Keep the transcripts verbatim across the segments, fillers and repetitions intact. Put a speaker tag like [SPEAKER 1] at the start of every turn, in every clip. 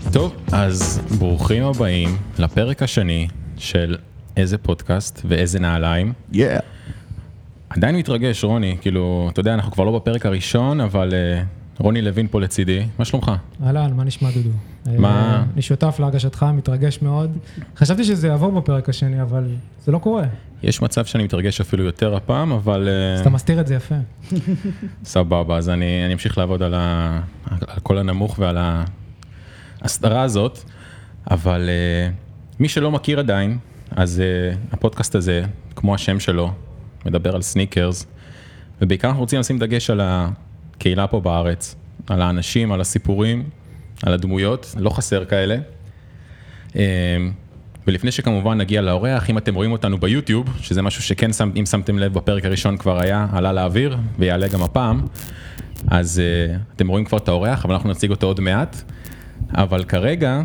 [SPEAKER 1] טוב, אז ברוכים הבאים לפרק השני של איזה פודקאסט ואיזה נעליים.
[SPEAKER 2] Yeah.
[SPEAKER 1] עדיין מתרגש, רוני, כאילו, אתה יודע, אנחנו כבר לא בפרק הראשון, אבל uh, רוני לוין פה לצידי. מה שלומך?
[SPEAKER 3] אהלן, מה נשמע דודו?
[SPEAKER 1] מה?
[SPEAKER 3] אני שותף להרגשתך, מתרגש מאוד. חשבתי שזה יעבור בפרק השני, אבל זה לא קורה.
[SPEAKER 1] יש מצב שאני מתרגש אפילו יותר הפעם, אבל...
[SPEAKER 3] אז אתה מסתיר את זה יפה.
[SPEAKER 1] סבבה, אז אני, אני אמשיך לעבוד על, ה, על כל הנמוך ועל ההסתרה הזאת, אבל uh, מי שלא מכיר עדיין, אז uh, הפודקאסט הזה, כמו השם שלו, מדבר על סניקרס, ובעיקר אנחנו רוצים לשים דגש על הקהילה פה בארץ, על האנשים, על הסיפורים, על הדמויות, לא חסר כאלה. ולפני שכמובן נגיע לאורח, אם אתם רואים אותנו ביוטיוב, שזה משהו שכן, אם שמתם לב בפרק הראשון כבר היה, עלה לאוויר, ויעלה גם הפעם, אז אתם רואים כבר את האורח, אבל אנחנו נציג אותו עוד מעט. אבל כרגע,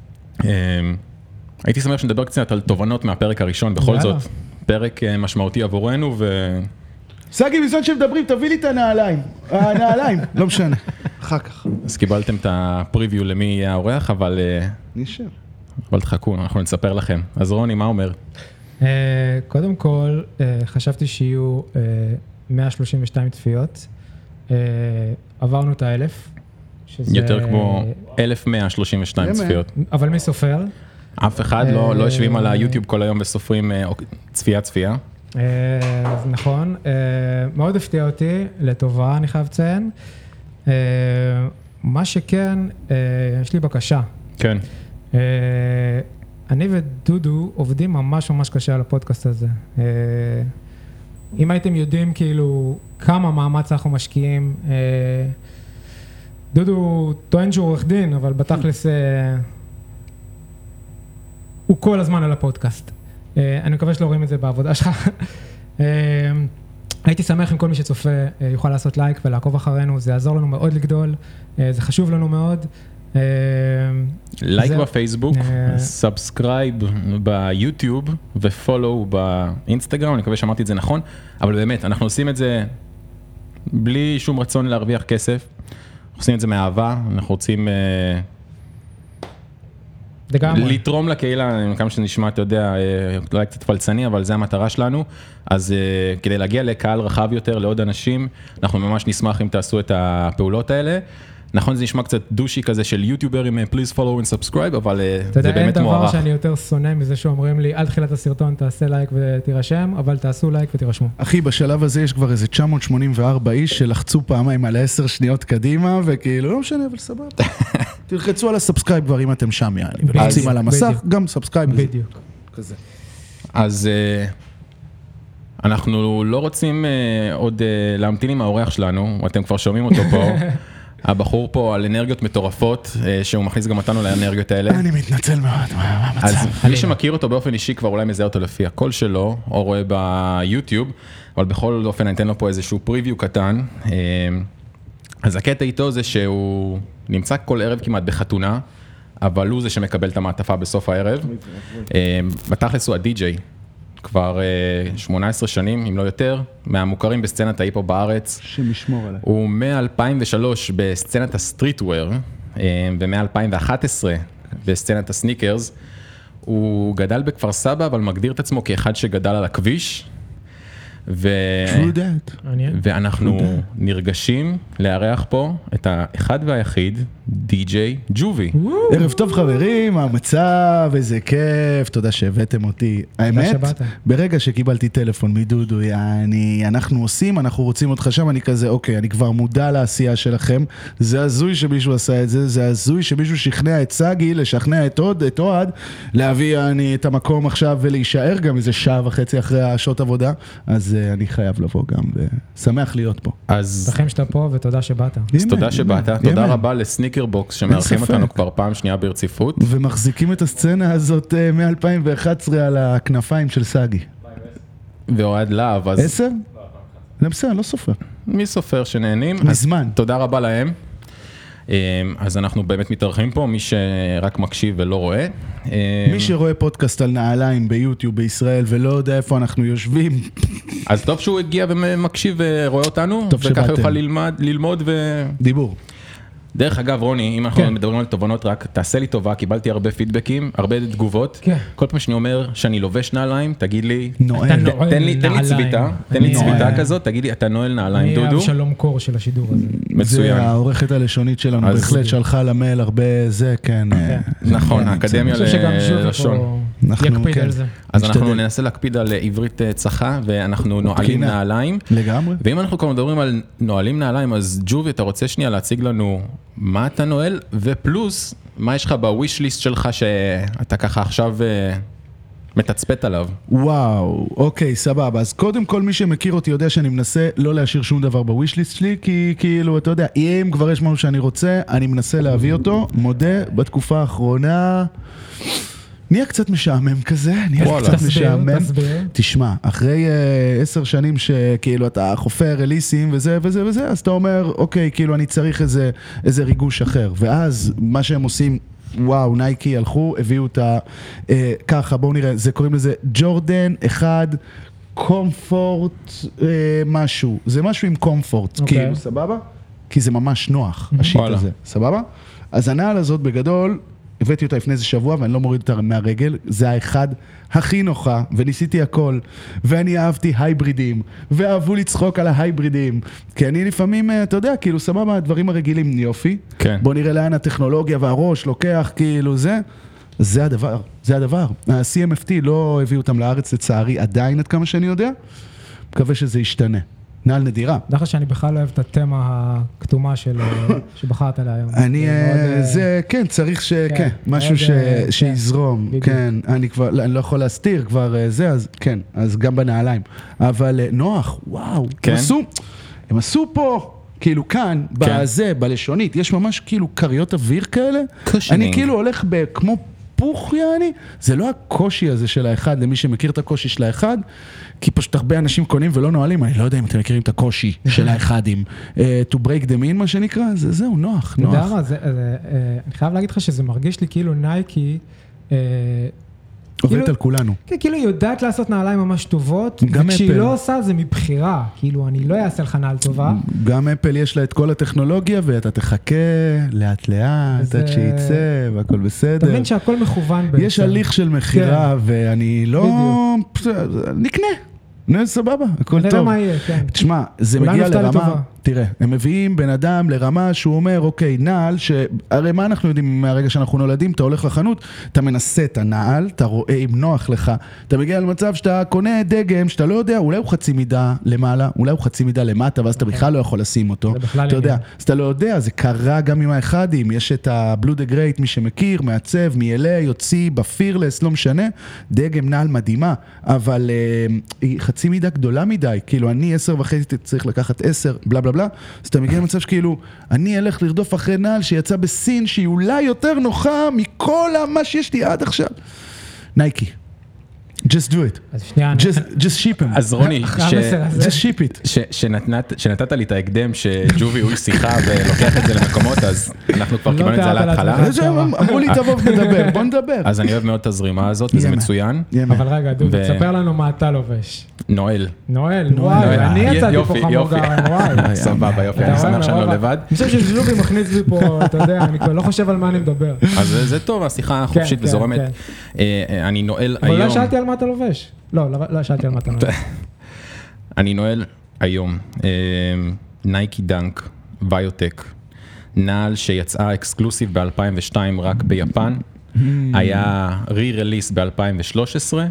[SPEAKER 1] הייתי שמח שנדבר קצת על תובנות מהפרק הראשון, בכל זאת. פרק משמעותי עבורנו ו...
[SPEAKER 2] סגי, בזמן שמדברים, תביא לי את הנעליים. הנעליים, לא משנה. אחר כך.
[SPEAKER 1] אז קיבלתם את הפריוויו למי יהיה האורח, אבל...
[SPEAKER 2] נשאר.
[SPEAKER 1] אבל תחכו, אנחנו נספר לכם. אז רוני, מה אומר?
[SPEAKER 3] קודם כל, חשבתי שיהיו מאה שלושים ושתיים צפיות. עברנו את האלף.
[SPEAKER 1] יותר כמו אלף מאה שלושים ושתיים צפיות.
[SPEAKER 3] אבל מי סופר?
[SPEAKER 1] אף אחד לא, לא יושבים על היוטיוב כל היום וסופרים צפייה צפייה.
[SPEAKER 3] נכון, מאוד הפתיע אותי, לטובה אני חייב לציין. מה שכן, יש לי בקשה.
[SPEAKER 1] כן.
[SPEAKER 3] אני ודודו עובדים ממש ממש קשה על הפודקאסט הזה. אם הייתם יודעים כאילו כמה מאמץ אנחנו משקיעים, דודו טוען שהוא עורך דין, אבל בתכלס הוא כל הזמן על הפודקאסט. אני מקווה שלא רואים את זה בעבודה שלך. הייתי שמח אם כל מי שצופה יוכל לעשות לייק ולעקוב אחרינו, זה יעזור לנו מאוד לגדול, זה חשוב לנו מאוד.
[SPEAKER 1] לייק בפייסבוק, סאבסקרייב ביוטיוב ופולו באינסטגרם, אני מקווה שאמרתי את זה נכון, אבל באמת, אנחנו עושים את זה בלי שום רצון להרוויח כסף, אנחנו עושים את זה מאהבה, אנחנו רוצים... לתרום לקהילה, כמה שנשמע, אתה יודע, אולי קצת פלצני, אבל זה המטרה שלנו, אז כדי להגיע לקהל רחב יותר, לעוד אנשים, אנחנו ממש נשמח אם תעשו את הפעולות האלה. נכון, זה נשמע קצת דושי כזה של יוטיוברים, please follow and subscribe, אבל זה באמת מוערך.
[SPEAKER 3] אתה יודע, אין דבר שאני יותר שונא מזה שאומרים לי, על תחילת הסרטון תעשה לייק ותירשם, אבל תעשו לייק ותירשמו.
[SPEAKER 2] אחי, בשלב הזה יש כבר איזה תשע מאות שמונים וארבע איש שלחצו פעמיים על עשר שניות קדימה, וכאילו, לא משנה, אבל סבבה. תלחצו על הסאבסקרייב כבר אם אתם שם, יעני. ולחצים על המסך, גם סאבסקרייב.
[SPEAKER 3] בדיוק.
[SPEAKER 2] כזה.
[SPEAKER 1] אז אנחנו לא רוצים עוד להמתין עם האורח שלנו, אתם כבר שומעים אותו פה. הבחור פה על אנרגיות מטורפות, שהוא מכניס גם אותנו לאנרגיות האלה.
[SPEAKER 2] אני מתנצל מאוד, מה המצב?
[SPEAKER 1] אז מי שמכיר אותו באופן אישי כבר אולי מזהה אותו לפי הקול שלו, או רואה ביוטיוב, אבל בכל אופן אני אתן לו פה איזשהו פריוויו קטן. אז הקטע איתו זה שהוא נמצא כל ערב כמעט בחתונה, אבל הוא זה שמקבל את המעטפה בסוף הערב. בתכלס הוא הדי-ג'יי. כבר שמונה עשרה שנים, אם לא יותר, מהמוכרים בסצנת ההיפ-הופ בארץ.
[SPEAKER 2] שמשמור עליי.
[SPEAKER 1] הוא מ-אלפיים ושלוש בסצנת הסטריטוור, ו-מ-אלפיים ואחת עשרה בסצנת הסניקרס. הוא גדל בכפר סבא, אבל מגדיר את עצמו כאחד שגדל על הכביש. ו... ואנחנו נרגשים לארח פה את האחד והיחיד, די-ג'יי ג'ובי.
[SPEAKER 2] ערב טוב חברים, המצב, איזה כיף, תודה שהבאתם אותי. האמת, ברגע שקיבלתי טלפון מדודו, יעני, אנחנו עושים, אנחנו רוצים אותך שם, אני כזה, אוקיי, אני כבר מודע לעשייה שלכם, זה הזוי שמישהו עשה את זה, זה הזוי שמישהו שכנע את סגי, לשכנע את עוד, את עוד, להביא אני, את המקום עכשיו ולהישאר גם איזה שעה וחצי אחרי השעות עבודה, אז אני חייב לבוא גם, ושמח להיות פה.
[SPEAKER 1] אז...
[SPEAKER 3] תחים שאתה פה, ותודה שבאת.
[SPEAKER 1] אז תודה שבאת. תודה רבה לסניקר בוקס, שמארחים אותנו כבר פעם שנייה ברציפות.
[SPEAKER 2] ומחזיקים את הסצנה הזאת מ-אלפיים ואחת עשרה על הכנפיים של סגי.
[SPEAKER 1] ואוהד להב, אז...
[SPEAKER 2] עשר? לא בסדר, לא סופר.
[SPEAKER 1] מי סופר שנהנים?
[SPEAKER 2] מזמן.
[SPEAKER 1] תודה רבה להם. אז אנחנו באמת מתארחים פה, מי שרק מקשיב ולא רואה.
[SPEAKER 2] מי שרואה פודקאסט על נעליים ביוטיוב בישראל ולא יודע איפה אנחנו יושבים.
[SPEAKER 1] אז טוב שהוא הגיע ומקשיב ורואה אותנו, וככה יוכל ללמוד ו...
[SPEAKER 2] דיבור.
[SPEAKER 1] דרך אגב, רוני, אם אנחנו מדברים על תובנות, רק תעשה לי טובה, קיבלתי הרבה פידבקים, הרבה תגובות. כל פעם שאני אומר שאני לובש נעליים, תגיד לי, תן לי צביטה, תן לי צביטה כזאת, תגיד לי, אתה נועל נעליים, דודו.
[SPEAKER 3] אני אבשלום קור של השידור הזה.
[SPEAKER 1] מצוין.
[SPEAKER 2] זה העורכת הלשונית שלנו, בהחלט שלחה למייל הרבה זה, כן.
[SPEAKER 1] נכון, האקדמיה ללשון.
[SPEAKER 3] יקפיד על זה.
[SPEAKER 1] אז אנחנו ננסה להקפיד על עברית צחה, ואנחנו נועלים נעליים.
[SPEAKER 2] לגמרי.
[SPEAKER 1] ואם אנחנו כבר מדברים על נועלים נעליים, אז ג'ובי, אתה רוצה שנייה להציג לנו מה אתה נועל, ופלוס, מה יש לך בוויש ליסט שלך, שאתה ככה עכשיו מתצפת עליו?
[SPEAKER 2] וואו, אוקיי, סבבה. אז קודם כל, מי שמכיר אותי יודע שאני מנסה לא להשאיר שום דבר בוויש ליסט שלי, כי כאילו, אתה יודע, אם כבר יש משהו שאני רוצה, אני מנסה להביא אותו. מודה, בתקופה האחרונה נהיה קצת משעמם כזה, נהיה קצת משעמם. תשמע, אחרי עשר שנים שכאילו אתה חופר רליסים וזה וזה וזה, אז אתה אומר, אוקיי, כאילו אני צריך איזה ריגוש אחר. ואז מה שהם עושים, וואו, נייקי הלכו, הביאו אותה ככה, בואו נראה, זה קוראים לזה ג'ורדן אחד, קומפורט משהו. זה משהו עם קומפורט, כאילו, סבבה? כי זה ממש נוח, השיט הזה, סבבה? אז הנעל הזאת בגדול, הבאתי אותה לפני איזה שבוע, ואני לא מוריד אותה מהרגל, זה האחד הכי נוחה, וניסיתי הכל, ואני אהבתי הייברידים, ואהבו לצחוק על ההייברידים, כי אני לפעמים, אתה יודע, כאילו, סבבה, הדברים הרגילים יופי,
[SPEAKER 1] כן.
[SPEAKER 2] בוא נראה לאן הטכנולוגיה והראש לוקח, כאילו, זה, זה הדבר, זה הדבר. ה-סי אם אף טי לא הביא אותם לארץ, לצערי, עדיין, עד כמה שאני יודע, מקווה שזה ישתנה. נעל נדירה.
[SPEAKER 3] דרך שאני בכלל לא אוהב את התמה הכתומה שבחרת עליה היום.
[SPEAKER 2] אני, זה, כן, צריך ש, כן, משהו שיזרום, כן, אני כבר, אני לא יכול להסתיר כבר זה, אז כן, אז גם בנעליים. אבל נוח, וואו, הם עשו, הם עשו פה, כאילו כאן, בזה, בלשונית, יש ממש כאילו קריות אוויר כאלה. אני כאילו הולך כמו פוך, יעני, זה לא הקושי הזה של האחד, למי שמכיר את הקושי של האחד, כי פשוט הרבה אנשים קונים ולא נועלים, אני לא יודע אם אתם מכירים את הקושי של האחדים. To break them in, מה שנקרא, זה זהו, נוח, נוח.
[SPEAKER 3] אתה יודע מה, אני חייב להגיד לך שזה מרגיש לי כאילו נייקי,
[SPEAKER 2] עובדת על כולנו.
[SPEAKER 3] כן, כאילו היא יודעת לעשות נעליים ממש טובות, וכשהיא לא עושה זה מבחירה, כאילו אני לא אעשה לך נעל טובה.
[SPEAKER 2] גם אפל יש לה את כל הטכנולוגיה, ואתה תחכה לאט לאט, עד שייצא, והכל בסדר.
[SPEAKER 3] אתה מבין שהכל מכוון בעצם.
[SPEAKER 2] יש הליך של מחירה, ואני לא... נקנה. נו, סבבה, הכל טוב.
[SPEAKER 3] נראה מה יהיה, כן.
[SPEAKER 2] תשמע, זה מגיע לרמה, תראה, הם מביאים בן אדם לרמה שהוא אומר, אוקיי, נעל, שהרי מה אנחנו יודעים מהרגע שאנחנו נולדים, אתה הולך לחנות, אתה מנסה את הנעל, אתה רואה אם נוח לך, אתה מגיע למצב שאתה קונה דגם, שאתה לא יודע, אולי הוא חצי מידה למעלה, אולי הוא חצי מידה למטה, ואז אתה בכלל לא יכול לשים אותו. אתה יודע, אז אתה לא יודע, זה קרה גם עם האחדים, יש את הבלו דה גרייט, מי שמכיר, מעצב, מ-אל איי, יוציא, בפירלס, לא משנה, דגם נעל מדהימה, אבל היא חצי מידה גדולה מדי, כאילו אני עשר וחצי צריך לקחת עשר, בלה בלה בלה, אז אתה מגיע למצב שכאילו, אני אלך לרדוף אחרי נעל שיצא בסין, שהיא אולי יותר נוחה מכל מה שיש לי עד עכשיו. נייקי. Just do it.
[SPEAKER 3] אז שנייה,
[SPEAKER 2] just, just ship him.
[SPEAKER 1] אז רוני,
[SPEAKER 2] just ship it.
[SPEAKER 1] שנתת לי את ההקדם שג'ובי הוא שיחה ולוקח את זה למקומות, אז אנחנו כבר קיבלנו את זה על ההתחלה.
[SPEAKER 2] אמרו לי תבוא ונדבר, בוא נדבר.
[SPEAKER 1] אז אני אוהב מאוד את הזרימה הזאת, וזה מצוין.
[SPEAKER 3] אבל רגע, דודו, תספר לנו מה אתה לובש.
[SPEAKER 1] נועל.
[SPEAKER 3] נועל, וואי, אני יצאתי פה חמור גרם, וואי.
[SPEAKER 1] סבבה, יופי, אני שמח שאני לא לבד.
[SPEAKER 3] אני חושב שג'ובי מכניס לי פה, אתה יודע, אני כבר לא חושב על מה אני מדבר.
[SPEAKER 1] אז זה טוב, השיחה חופשית וזורמת. אני נועל היום.
[SPEAKER 3] אבל לא שאלתי על מה אתה לובש. לא, לא שאלתי על מה אתה נועל.
[SPEAKER 1] אני נועל היום. נייקי דנק, ביוטק. נעל שיצאה אקסקלוסיב ב-אלפיים ושתיים רק ביפן. היה רי-רליס ב-אלפיים ושלוש עשרה.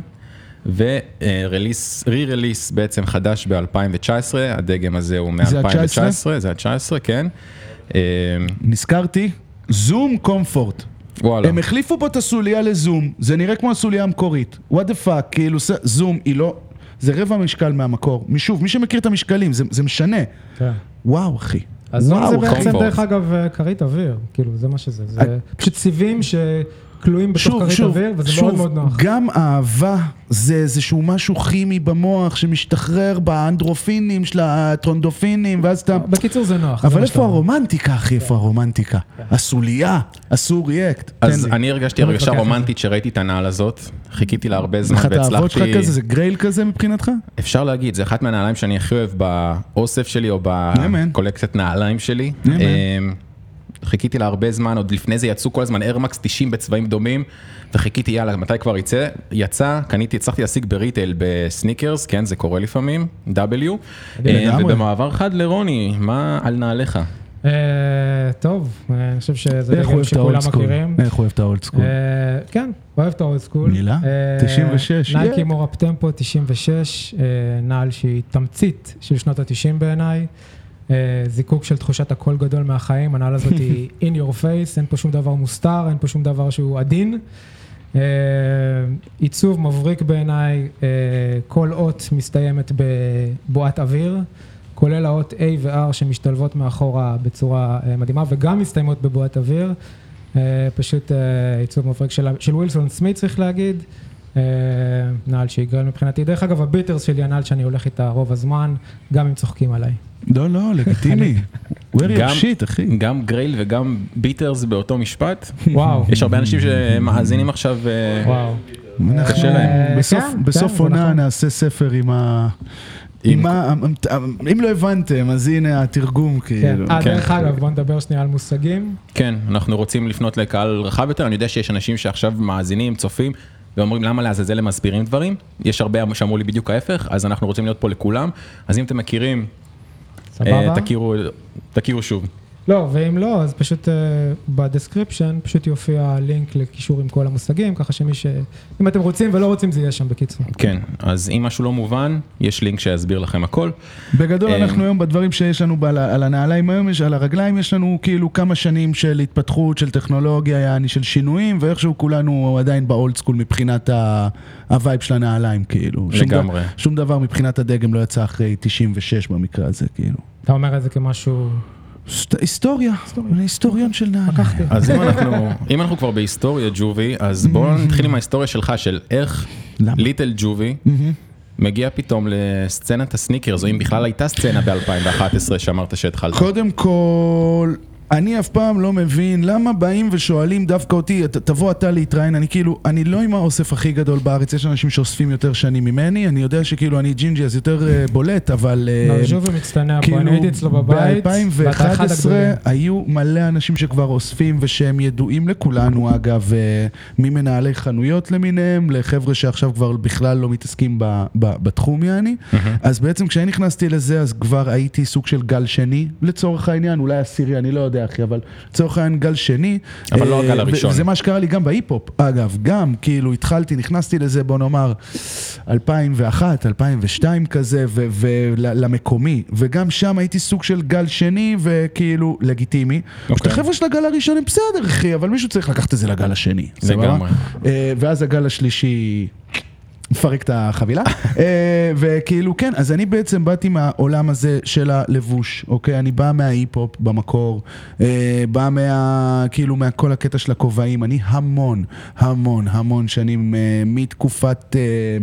[SPEAKER 1] ו-re-release בעצם חדש ב-אלפיים ותשע עשרה, הדגם הזה הוא מ-אלפיים ותשע עשרה, זה ה-תשע עשרה, כן.
[SPEAKER 2] נזכרתי, זום קומפורט. הם החליפו פה את הסוליה לזום, זה נראה כמו הסוליה המקורית. What the fuck, כאילו זום היא לא, זה רבע משקל מהמקור. משוב, מי שמכיר את המשקלים, זה משנה. וואו, אחי.
[SPEAKER 3] אז זום זה בעצם דרך אגב כרית אוויר, כאילו זה מה שזה, זה פשוט סיבים ש... כלואים בתוך כרית אוויר, וזה מאוד מאוד נוח.
[SPEAKER 2] גם אהבה זה איזשהו משהו כימי במוח שמשתחרר באנדרופינים של הטרונדופינים, ואז אתה...
[SPEAKER 3] בקיצור זה נוח.
[SPEAKER 2] אבל איפה הרומנטיקה, אחי? איפה הרומנטיקה? הסוליה, עשו ריאקט.
[SPEAKER 1] אז אני הרגשתי הרגשה רומנטית שראיתי את הנעל הזאת, חיכיתי לה הרבה זמן והצלחתי...
[SPEAKER 2] אחת האהבות שלך כזה, זה גרייל כזה מבחינתך?
[SPEAKER 1] אפשר להגיד, זה אחת מהנעליים שאני הכי אוהב באוסף שלי, או בקולקציית נעליים שלי. חיכיתי לה הרבה זמן, עוד לפני זה יצאו כל הזמן איירמקס תשעים בצבעים דומים, וחיכיתי, יאללה, מתי כבר יצא? יצא, קניתי, הצלחתי להשיג בריטייל בסניקרס, כן, זה קורה לפעמים, W, ובמעבר חד לרוני, מה על נעליך?
[SPEAKER 3] טוב, אני חושב שזה דגם שכולם מכירים.
[SPEAKER 2] איך אוהב את האולד סקול?
[SPEAKER 3] כן, אוהב את האולד סקול.
[SPEAKER 2] מילה? תשעים ושש.
[SPEAKER 3] נייקי מור-אפ טמפו תשעים ושש, נעל שהיא תמצית של שנות ה-תשעים בעיניי, זיקוק של תחושת הכל גדול מהחיים, הנעל הזאת היא in your face, אין פה שום דבר מוסתר, אין פה שום דבר שהוא עדין. עיצוב מבריק בעיניי, כל אות מסתיימת בבועת אוויר, כולל האות A ו-R שמשתלבות מאחורה בצורה מדהימה, וגם מסתיימות בבועת אוויר, פשוט עיצוב מבריק של, של ווילסון סמית צריך להגיד, נעל שיגרל מבחינתי. דרך אגב, הביטרס שלי הנעל שאני הולך איתה רוב הזמן, גם אם צוחקים עליי.
[SPEAKER 2] לא, לא, לגיטימי. where your shit, אחי.
[SPEAKER 1] גם גרייל וגם ביטרס באותו משפט.
[SPEAKER 3] וואו.
[SPEAKER 1] יש הרבה אנשים שמאזינים עכשיו,
[SPEAKER 3] וואו.
[SPEAKER 1] קשה להם.
[SPEAKER 2] בסוף עונה נעשה ספר עם ה... אם לא הבנתם, אז הנה התרגום כאילו.
[SPEAKER 3] דרך אגב, בוא נדבר שנייה על מושגים.
[SPEAKER 1] כן, אנחנו רוצים לפנות לקהל רחב יותר, אני יודע שיש אנשים שעכשיו מאזינים, צופים, ואומרים למה לעזאזל הם מסבירים דברים, יש הרבה שאמרו לי בדיוק ההפך, אז אנחנו רוצים להיות פה לכולם, אז אם אתם מכירים, תכירו, תכירו שוב.
[SPEAKER 3] לא, ואם לא, אז פשוט בדסקריפשן, פשוט יופיע לינק לקישור עם כל המושגים, ככה שמי ש... אם אתם רוצים ולא רוצים, זה יהיה שם בקיצור.
[SPEAKER 1] כן, אז אם משהו לא מובן, יש לינק שיסביר לכם הכל.
[SPEAKER 2] בגדול אנחנו היום בדברים שיש לנו על הנעליים היום, על הרגליים יש לנו כאילו כמה שנים של התפתחות, של טכנולוגיה, יעני של שינויים, ואיכשהו כולנו עדיין באולד סקול מבחינת הווייב של הנעליים, כאילו.
[SPEAKER 1] לגמרי.
[SPEAKER 2] שום דבר מבחינת הדגם לא יצא אחרי תשעים ושש במקרה הזה, כאילו.
[SPEAKER 3] אתה אומר את זה כמשהו...
[SPEAKER 2] היסטוריה, אני היסטוריון של נעליים.
[SPEAKER 1] אז אם אנחנו, אם אנחנו כבר בהיסטוריה, ג'ובי, אז בואו נתחיל עם ההיסטוריה שלך, של איך ליטל ג'ובי מגיע פתאום לסצנת הסניקרס, או אם בכלל הייתה סצנה ב-אלפיים ואחת עשרה שאמרת שהתחלת.
[SPEAKER 2] קודם כל... אני אף פעם לא מבין למה באים ושואלים דווקא אותי, תבוא אתה להתראיין, אני כאילו, אני לא עם האוסף הכי גדול בארץ, יש אנשים שאוספים יותר שנים ממני, אני יודע שכאילו אני ג'ינג'י אז יותר בולט, אבל
[SPEAKER 3] נרז'ו ומצטנע פה, אני הייתי אצלו בבית,
[SPEAKER 2] ב-אלפיים ואחת עשרה היו מלא אנשים שכבר אוספים ושהם ידועים לכולנו, אגב, ממנהלי חנויות למיניהם, לחבר'ה שעכשיו כבר בכלל לא מתעסקים בתחום יעני, אז בעצם כשאני נכנסתי לזה, אז כבר הייתי סוג של גל שני, לצורך העניין, אולי עשירי, אני לא יודע אחי, אבל לצורך העניין גל שני.
[SPEAKER 1] אבל לא הגל הראשון.
[SPEAKER 2] זה מה שקרה לי גם בהיפ-הופ, אגב, גם כאילו התחלתי, נכנסתי לזה, בוא נאמר, אלפיים ואחת, אלפיים ושתיים כזה, ולמקומי, וגם שם הייתי סוג של גל שני, וכאילו לגיטימי. את החבר'ה של הגל הראשון הם בסדר, אחי, אבל מישהו צריך לקחת את זה לגל השני.
[SPEAKER 1] לגמרי.
[SPEAKER 2] ואז הגל השלישי... מפרק את החבילה, וכאילו כן, אז אני בעצם באתי מהעולם הזה של הלבוש, אוקיי, אני בא מההיפ-הופ במקור, בא מה, כאילו מהכל הקטע של הכובעים, אני המון, המון, המון שנים מתקופת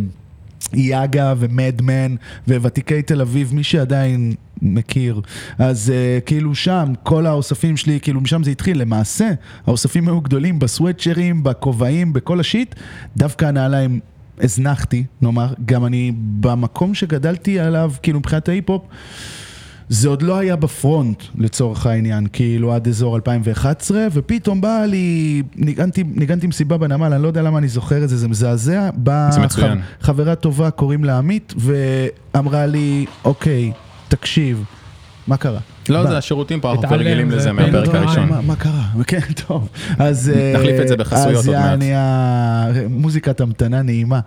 [SPEAKER 2] יאגה ומדמן וותיקי תל אביב, מי שעדיין מכיר, אז uh, כאילו שם, כל האוספים שלי, כאילו משם זה התחיל, למעשה, האוספים היו גדולים בסוואטשרים, בכובעים, בכל השיט, דווקא הנעליים הזנחתי, נאמר, גם אני במקום שגדלתי עליו, כאילו מבחינת ההיפ-הופ, זה עוד לא היה בפרונט לצורך העניין, כאילו עד אזור אלפיים ואחת עשרה, ופתאום באה לי, ניגנתי, ניגנתי מסיבה בנמל, אני לא יודע למה אני זוכר את זה, זה מזעזע, באה חבר, חברה טובה, קוראים לה עמית, ואמרה לי, אוקיי, תקשיב, מה קרה?
[SPEAKER 1] לא, זה השירותים פה, אנחנו רגילים לזה מהפרק הראשון.
[SPEAKER 2] מה קרה? כן, טוב. אז
[SPEAKER 1] נחליף את זה בחסויות עוד מעט.
[SPEAKER 2] אז יעני, מוזיקת המתנה נעימה.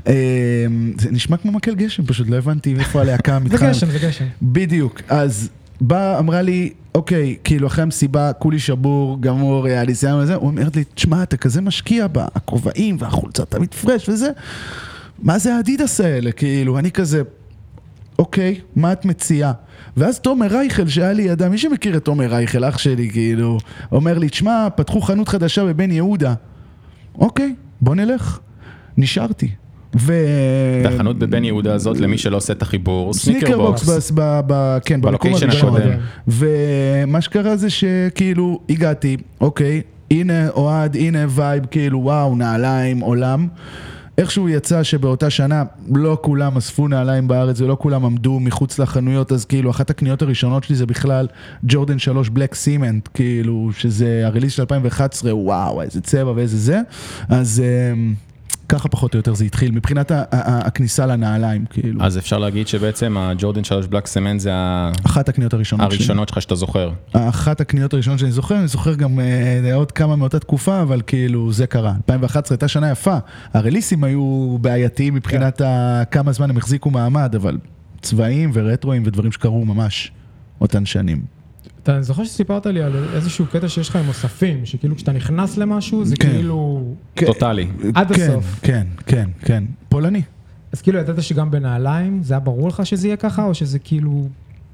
[SPEAKER 2] זה נשמע כמו מקל גשם, פשוט לא הבנתי איפה הלהקה מתחם.
[SPEAKER 3] זה גשם, זה גשם.
[SPEAKER 2] בדיוק. אז באה, אמרה לי, אוקיי, כאילו אחרי המסיבה, כולי שבור, גמור, אני סיים לזה, הוא אומרת לי, תשמע, אתה כזה משקיע בכובעים והחולצה, תמיד פרש וזה. מה זה האדידס האלה? כאילו, אני כזה, אוקיי, מה את מציעה? ואז תומר רייכל, שהיה לי ידע, מי שמכיר את תומר רייכל, אח שלי, כאילו, אומר לי, תשמע, פתחו חנות חדשה בבן יהודה. אוקיי, בוא נלך. נשארתי. ו...
[SPEAKER 1] החנות בבן יהודה הזאת, למי שלא עושה את החיבור,
[SPEAKER 2] סניקר בוקס, כן,
[SPEAKER 1] בלוקיישן הקודם.
[SPEAKER 2] ומה שקרה זה שכאילו, הגעתי, אוקיי, הנה אוהד, הנה וייב, כאילו, וואו, נעליים, עולם. איכשהו יצא שבאותה שנה לא כולם אספו נעליים בארץ ולא כולם עמדו מחוץ לחנויות, אז כאילו אחת הקניות הראשונות שלי זה בכלל ג'ורדן שלוש בלק סימנט, כאילו שזה הריליס של אלפיים ואחת עשרה, וואו, איזה צבע ואיזה זה, אז ככה פחות או יותר זה התחיל, מבחינת הכניסה לנעליים, כאילו.
[SPEAKER 1] אז אפשר להגיד שבעצם הג'ורדן שלוש בלק סימנט זה
[SPEAKER 2] אחת הקניות הראשונות שלי.
[SPEAKER 1] הראשונות שלך שאתה זוכר.
[SPEAKER 2] אחת הקניות הראשונות שאני זוכר, אני זוכר גם עוד כמה מאותה תקופה, אבל כאילו זה קרה. אלפיים ואחת עשרה הייתה שנה יפה, הריליסים היו בעייתיים מבחינת כמה זמן הם החזיקו מעמד, אבל צבעים ורטרואים ודברים שקרו ממש אותן שנים.
[SPEAKER 3] אתה זוכר שסיפרת לי על איזשהו קטע שיש לך עם אוספים, שכאילו כשאתה נכנס למשהו, זה כאילו...
[SPEAKER 1] טוטלי.
[SPEAKER 3] עד הסוף.
[SPEAKER 2] כן, כן, כן. פולני.
[SPEAKER 3] אז כאילו ידעת שגם בנעליים, זה היה ברור לך שזה יהיה ככה, או שזה כאילו...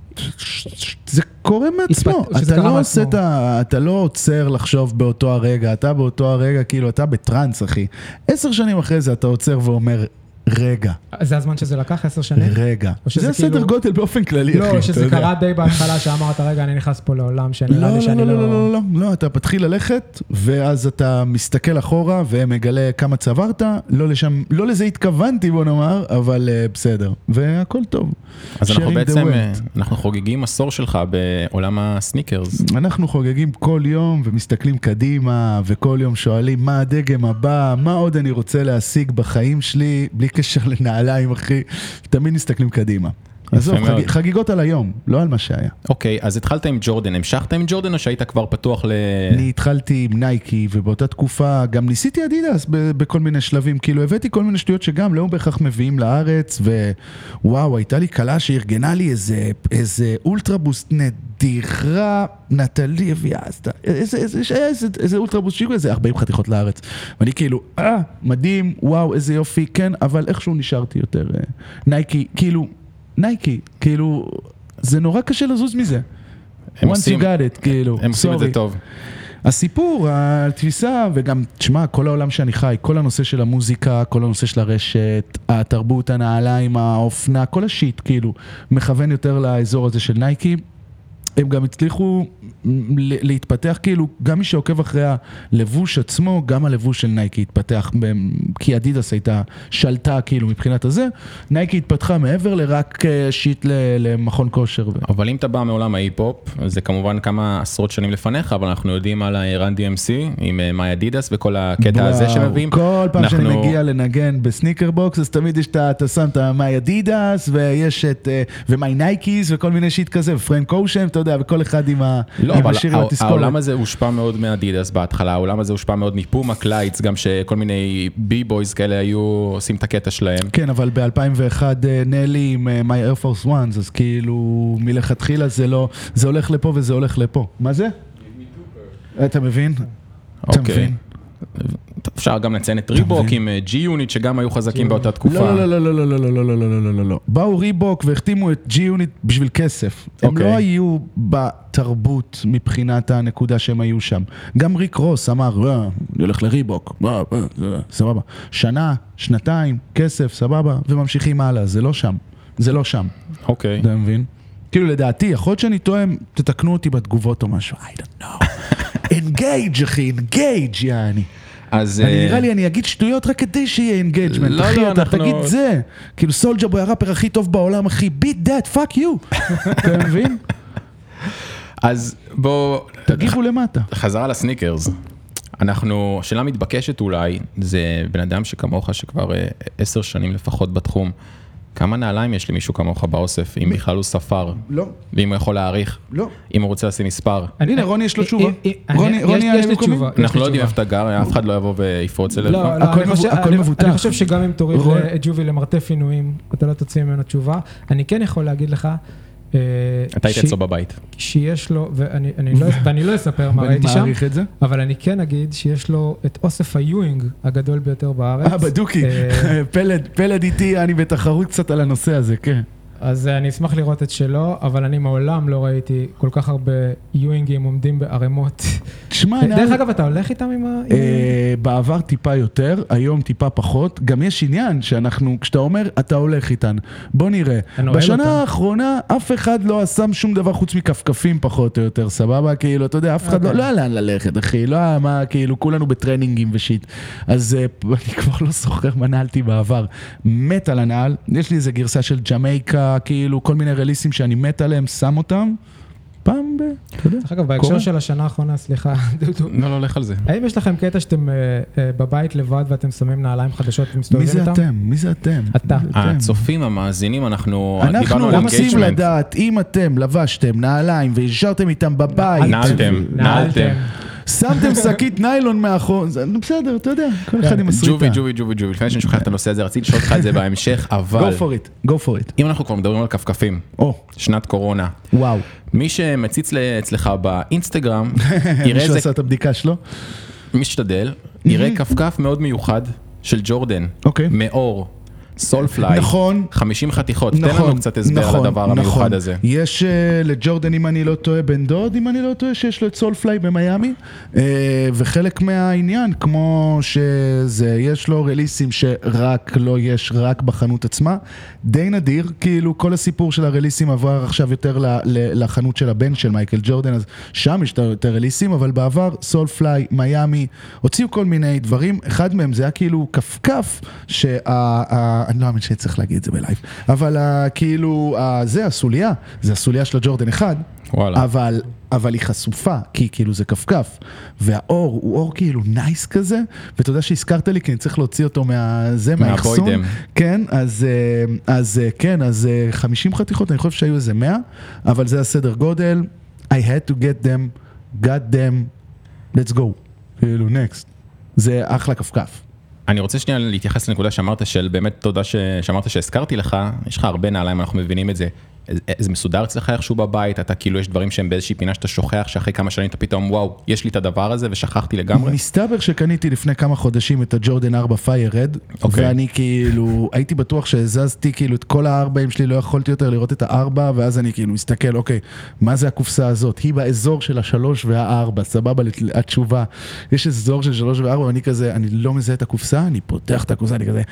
[SPEAKER 2] זה קורה מעצמו. אתה לא עושה את ה... אתה לא עוצר לחשוב באותו הרגע, אתה באותו הרגע, כאילו, אתה בטרנס, אחי. עשר שנים אחרי זה אתה עוצר ואומר... רגע.
[SPEAKER 3] זה הזמן שזה לקח עשר שנים?
[SPEAKER 2] רגע. זה הסדר גודל באופן כללי, אחי.
[SPEAKER 3] לא, שזה קרה די בהתחלה שאמרת, רגע, אני נכנס פה לעולם שנראה לי שאני לא...
[SPEAKER 2] לא, לא, לא, לא, אתה פתחיל ללכת, ואז אתה מסתכל אחורה, ומגלה כמה צברת, לא לשם, לא לזה התכוונתי, בוא נאמר, אבל בסדר. והכל טוב.
[SPEAKER 1] אז אנחנו בעצם, אנחנו חוגגים עשור שלך בעולם הסניקרס.
[SPEAKER 2] אנחנו חוגגים כל יום, ומסתכלים קדימה, וכל יום שואלים, מה הדגם הבא, מה עוד אני רוצה להשיג בחיים שלי, בלי קשר לנעליים, אחי, תמיד נסתכלים קדימה. עזוב, חג... חגיגות על היום, לא על מה שהיה.
[SPEAKER 1] אוקיי, אז התחלת עם ג'ורדן, המשכת עם ג'ורדן או שהיית כבר פתוח ל...
[SPEAKER 2] אני התחלתי עם נייקי, ובאותה תקופה גם ניסיתי אדידס ב- בכל מיני שלבים, כאילו הבאתי כל מיני שטויות שגם לא בהכרח מביאים לארץ, ווואו, הייתה לי קלה שארגנה לי איזה, איזה אולטרבוסט נדירה, נטלי הביאה, איזה, איזה, איזה, איזה, איזה אולטרבוסט שיגו, איזה ארבעים חתיכות לארץ. ואני כאילו, אה, מדהים, וואו, איזה יופי, כן, אבל איכשהו נשארתי יותר, נייקי, כאילו, נייקי, כאילו, זה נורא קשה לזוז מזה.
[SPEAKER 1] הם
[SPEAKER 2] once
[SPEAKER 1] עושים,
[SPEAKER 2] you got it, כאילו,
[SPEAKER 1] הם עושים את זה טוב.
[SPEAKER 2] הסיפור, התפיסה, וגם, תשמע, כל העולם שאני חי, כל הנושא של המוזיקה, כל הנושא של הרשת, התרבות, הנעליים, האופנה, כל השיט, כאילו, מכוון יותר לאזור הזה של נייקי. הם גם הצליחו להתפתח, כאילו, גם מי שעוקב אחרי הלבוש עצמו, גם הלבוש של נייקי התפתח, כי אדידס הייתה שלטה, כאילו, מבחינת הזה, נייקי התפתחה מעבר לרק שיט למכון כושר.
[SPEAKER 1] אבל אם אתה בא מעולם ההיפ-הופ, זה כמובן כמה עשרות שנים לפניך, אבל אנחנו יודעים על ה-Run די אם סי, עם מיי אדידס וכל הקטע הזה שמביאים.
[SPEAKER 2] כל פעם שאני מגיע לנגן בסניקר בוקס, אז תמיד יש את, אתה שם את מיי אדידס, ויש את, ומיי נייקייז, וכל מיני שיט כזה, ופרנק אושן, אתה יודע, וכל אחד עם ה...
[SPEAKER 1] לא, אבל העולם הזה הושפע מאוד מאדידס בהתחלה, העולם הזה הושפע מאוד מפומה קלייטס, גם שכל מיני בי-בויז כאלה היו עושים את הקטע שלהם.
[SPEAKER 2] כן, אבל ב-אלפיים ואחת נלי עם My Air Force Ones, אז כאילו מלכתחילה זה לא, זה הולך לפה וזה הולך לפה. מה זה? אתה מבין? אתה מבין?
[SPEAKER 1] אפשר גם לציין את ריבוק עם G-Unit שגם היו חזקים באותה תקופה.
[SPEAKER 2] לא, לא, לא, לא, לא, לא, לא, לא, לא, לא, לא, לא. באו ריבוק והחתימו את G-Unit בשביל כסף. הם לא היו בתרבות מבחינת הנקודה שהם היו שם. גם ריק רוס אמר, אני הולך לריבוק, סבבה. שנה, שנתיים, כסף, סבבה, וממשיכים הלאה. זה לא שם. זה לא שם.
[SPEAKER 1] אוקיי.
[SPEAKER 2] אתה מבין? כאילו לדעתי, יכול להיות שאני טועה, תתקנו אותי בתגובות או משהו. I don't know. engage, אחי, engage, יעני.
[SPEAKER 1] אז...
[SPEAKER 2] אני נראה לי, אני אגיד שטויות רק כדי שיהיה engagement. אחי, אתה תגיד זה. כאילו, סולג'ה בו הראפר הכי טוב בעולם, אחי. beat that, fuck you. אתה מבין?
[SPEAKER 1] אז בוא...
[SPEAKER 2] תגיבו למטה.
[SPEAKER 1] חזרה לסניקרס. אנחנו, שאלה מתבקשת אולי, זה בן אדם שכמוך, שכבר עשר שנים לפחות בתחום. כמה נעליים יש למישהו כמוך באוסף, אם בכלל הוא ספר?
[SPEAKER 2] לא.
[SPEAKER 1] ואם הוא יכול להעריך?
[SPEAKER 2] לא.
[SPEAKER 1] אם הוא רוצה לשים מספר?
[SPEAKER 2] הנה, רוני יש לו תשובה. רוני,
[SPEAKER 3] יש לי תשובה.
[SPEAKER 1] אנחנו לא יודעים איפה אתה גר, אף אחד לא יבוא ויפרוץ אליך.
[SPEAKER 3] לא, הכל מבוטח. אני חושב שגם אם תוריד את ג'ובי למרתף עינויים, אתה לא תוציא ממנו תשובה. אני כן יכול להגיד לך,
[SPEAKER 1] אתה היית אצלו בבית.
[SPEAKER 3] שיש לו, ואני לא אספר מה ראיתי שם, אבל אני כן אגיד שיש לו את אוסף היואינג הגדול ביותר בארץ.
[SPEAKER 2] אה, בדוקי, פלד איתי, אני בתחרות קצת על הנושא הזה, כן.
[SPEAKER 3] אז אני אשמח לראות את שלו, אבל אני מעולם לא ראיתי כל כך הרבה יואינגים עומדים בערימות.
[SPEAKER 2] תשמע,
[SPEAKER 3] דרך אגב, אתה הולך איתם עם ה...
[SPEAKER 2] בעבר טיפה יותר, היום טיפה פחות. גם יש עניין שאנחנו, כשאתה אומר, אתה הולך איתן. בוא נראה. בשנה האחרונה, אף אחד לא שם שום דבר חוץ מכפכפים פחות או יותר, סבבה? כאילו, אתה יודע, אף אחד לא היה לאן ללכת, אחי. לא היה מה, כאילו, כולנו בטרנינגים ושיט. אז אני כבר לא זוכר מה נעלתי בעבר. מת על הנעל. יש לי איזה גרסה של ג'מייקה, כאילו, כל מיני רליסים שאני מת עליהם, שם אותם. פעם ב... אתה יודע.
[SPEAKER 3] אגב, בהקשר של השנה האחרונה, סליחה, דודו.
[SPEAKER 1] לא, לא הולך על זה.
[SPEAKER 3] האם יש לכם קטע שאתם בבית לבד ואתם שמים נעליים חדשות ומסתובבים איתם?
[SPEAKER 2] מי זה אתם? מי זה אתם?
[SPEAKER 3] אתה.
[SPEAKER 1] הצופים, המאזינים, אנחנו...
[SPEAKER 2] אנחנו רוצים לדעת, אם אתם לבשתם נעליים והשארתם איתם בבית...
[SPEAKER 1] נעלתם, נעלתם.
[SPEAKER 2] שמתם שקית ניילון מאחור, בסדר, אתה יודע, כל אחד עם הסריטה.
[SPEAKER 1] ג'ובי, ג'ובי, ג'ובי, ג'ובי, לפני שאני שוכח את הנושא הזה, רציתי לשאול אותך את זה בהמשך, אבל...
[SPEAKER 2] Go for it, go for it.
[SPEAKER 1] אם אנחנו כבר מדברים על כפכפים, שנת קורונה,
[SPEAKER 2] וואו.
[SPEAKER 1] מי שמציץ אצלך באינסטגרם,
[SPEAKER 2] יראה מישהו עשה את הבדיקה שלו?
[SPEAKER 1] משתדל, יראה כפכף מאוד מיוחד של ג'ורדן, מאור. סולפליי,
[SPEAKER 2] נכון,
[SPEAKER 1] חמישים חתיכות, תן לנו קצת הסבר על הדבר המיוחד הזה.
[SPEAKER 2] יש לג'ורדן, אם אני לא טועה, בן דוד, אם אני לא טועה, שיש לו את סולפליי במיימי, וחלק מהעניין, כמו שזה, יש לו רליסים שרק לא יש, רק בחנות עצמה, די נדיר, כאילו כל הסיפור של הרליסים עבר עכשיו יותר לחנות של הבן של מייקל ג'ורדן, אז שם יש יותר רליסים, אבל בעבר סולפליי, מיימי, הוציאו כל מיני דברים, אחד מהם זה היה כאילו כפכף, שה... אני לא מאמין שצריך להגיד את זה בלייב, אבל כאילו, זה הסוליה, זה הסוליה של הג'ורדן אחד, אבל, אבל היא חשופה, כי כאילו זה כפכף, והאור הוא אור כאילו נייס כזה, ואתה יודע שהזכרת לי, כי אני צריך להוציא אותו מהזה, מהאחסון, כן, אז, אז כן, אז חמישים חתיכות, אני חושב שהיו איזה מאה, אבל זה הסדר גודל, I had to get them, got them, let's go, כאילו, next, זה אחלה כפכף.
[SPEAKER 1] אני רוצה שנייה להתייחס לנקודה שאמרת של באמת תודה שאמרת שהזכרתי לך, יש לך הרבה נעליים, אנחנו מבינים את זה, זה מסודר אצלך איכשהו בבית, אתה כאילו יש דברים שהם באיזושהי פינה שאתה שוכח, שאחרי כמה שנים אתה פתאום וואו, יש לי את הדבר הזה ושכחתי לגמרי.
[SPEAKER 2] מסתבר שקניתי לפני כמה חודשים את הג'ורדן ארבע פייר רד, ואני כאילו, הייתי בטוח שהזזתי כאילו את כל הארבעים שלי, לא יכולתי יותר לראות את הארבע, ואז אני כאילו מסתכל, אוקיי, מה זה הקופסה הזאת? היא באזור של השלוש והארבע, סבבה התשובה, יש אזור של שלוש וארבע, ואני כזה, אני לא מזהה את הקופסה, אני פותח את הקופסה, אני כזה,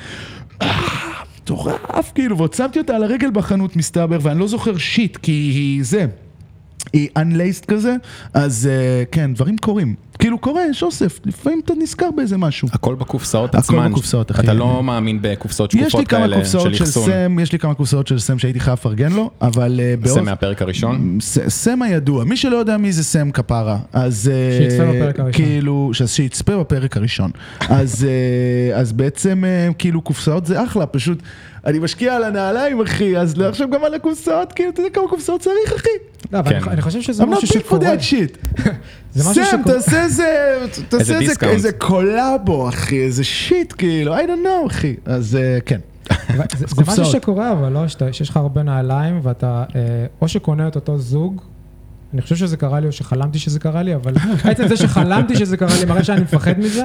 [SPEAKER 2] תורף, כאילו, ועוצמתי אותה על הרגל בחנות מסתבר, ואני לא זוכר שיט, כי היא זה, היא unlaced כזה, אז כן, דברים קורים. כאילו קורה, יש אוסף, לפעמים אתה נזכר באיזה משהו.
[SPEAKER 1] הכל בקופסאות עצמן, אתה לא מאמין בקופסאות שקופות כאלה של יחסון.
[SPEAKER 2] יש לי כמה קופסאות של סם שהייתי חייב לפרגן לו, אבל...
[SPEAKER 1] סם מהפרק הראשון?
[SPEAKER 2] סם הידוע, מי שלא יודע מי זה סם כפרה, אז...
[SPEAKER 3] שיצפה בפרק הראשון.
[SPEAKER 2] כאילו, שיצפה בפרק הראשון. אז בעצם, כאילו, קופסאות זה אחלה, פשוט... אני משקיע על הנעליים, אחי, אז לא עכשיו גם על הקופסאות, כאילו, אתה יודע כמה קופסאות צריך, אחי?
[SPEAKER 3] לא, אבל אני חושב שזה משהו שקורה.
[SPEAKER 2] I'm not big for that shit. סם, תעשה איזה, תעשה איזה קולאבו, אחי, איזה שיט, כאילו, I don't know, אחי. אז כן.
[SPEAKER 3] זה משהו שקורה, אבל לא, שיש לך הרבה נעליים, ואתה או שקונה את אותו זוג, אני חושב שזה קרה לי, או שחלמתי שזה קרה לי, אבל בעצם זה שחלמתי שזה קרה לי, מראה שאני מפחד מזה,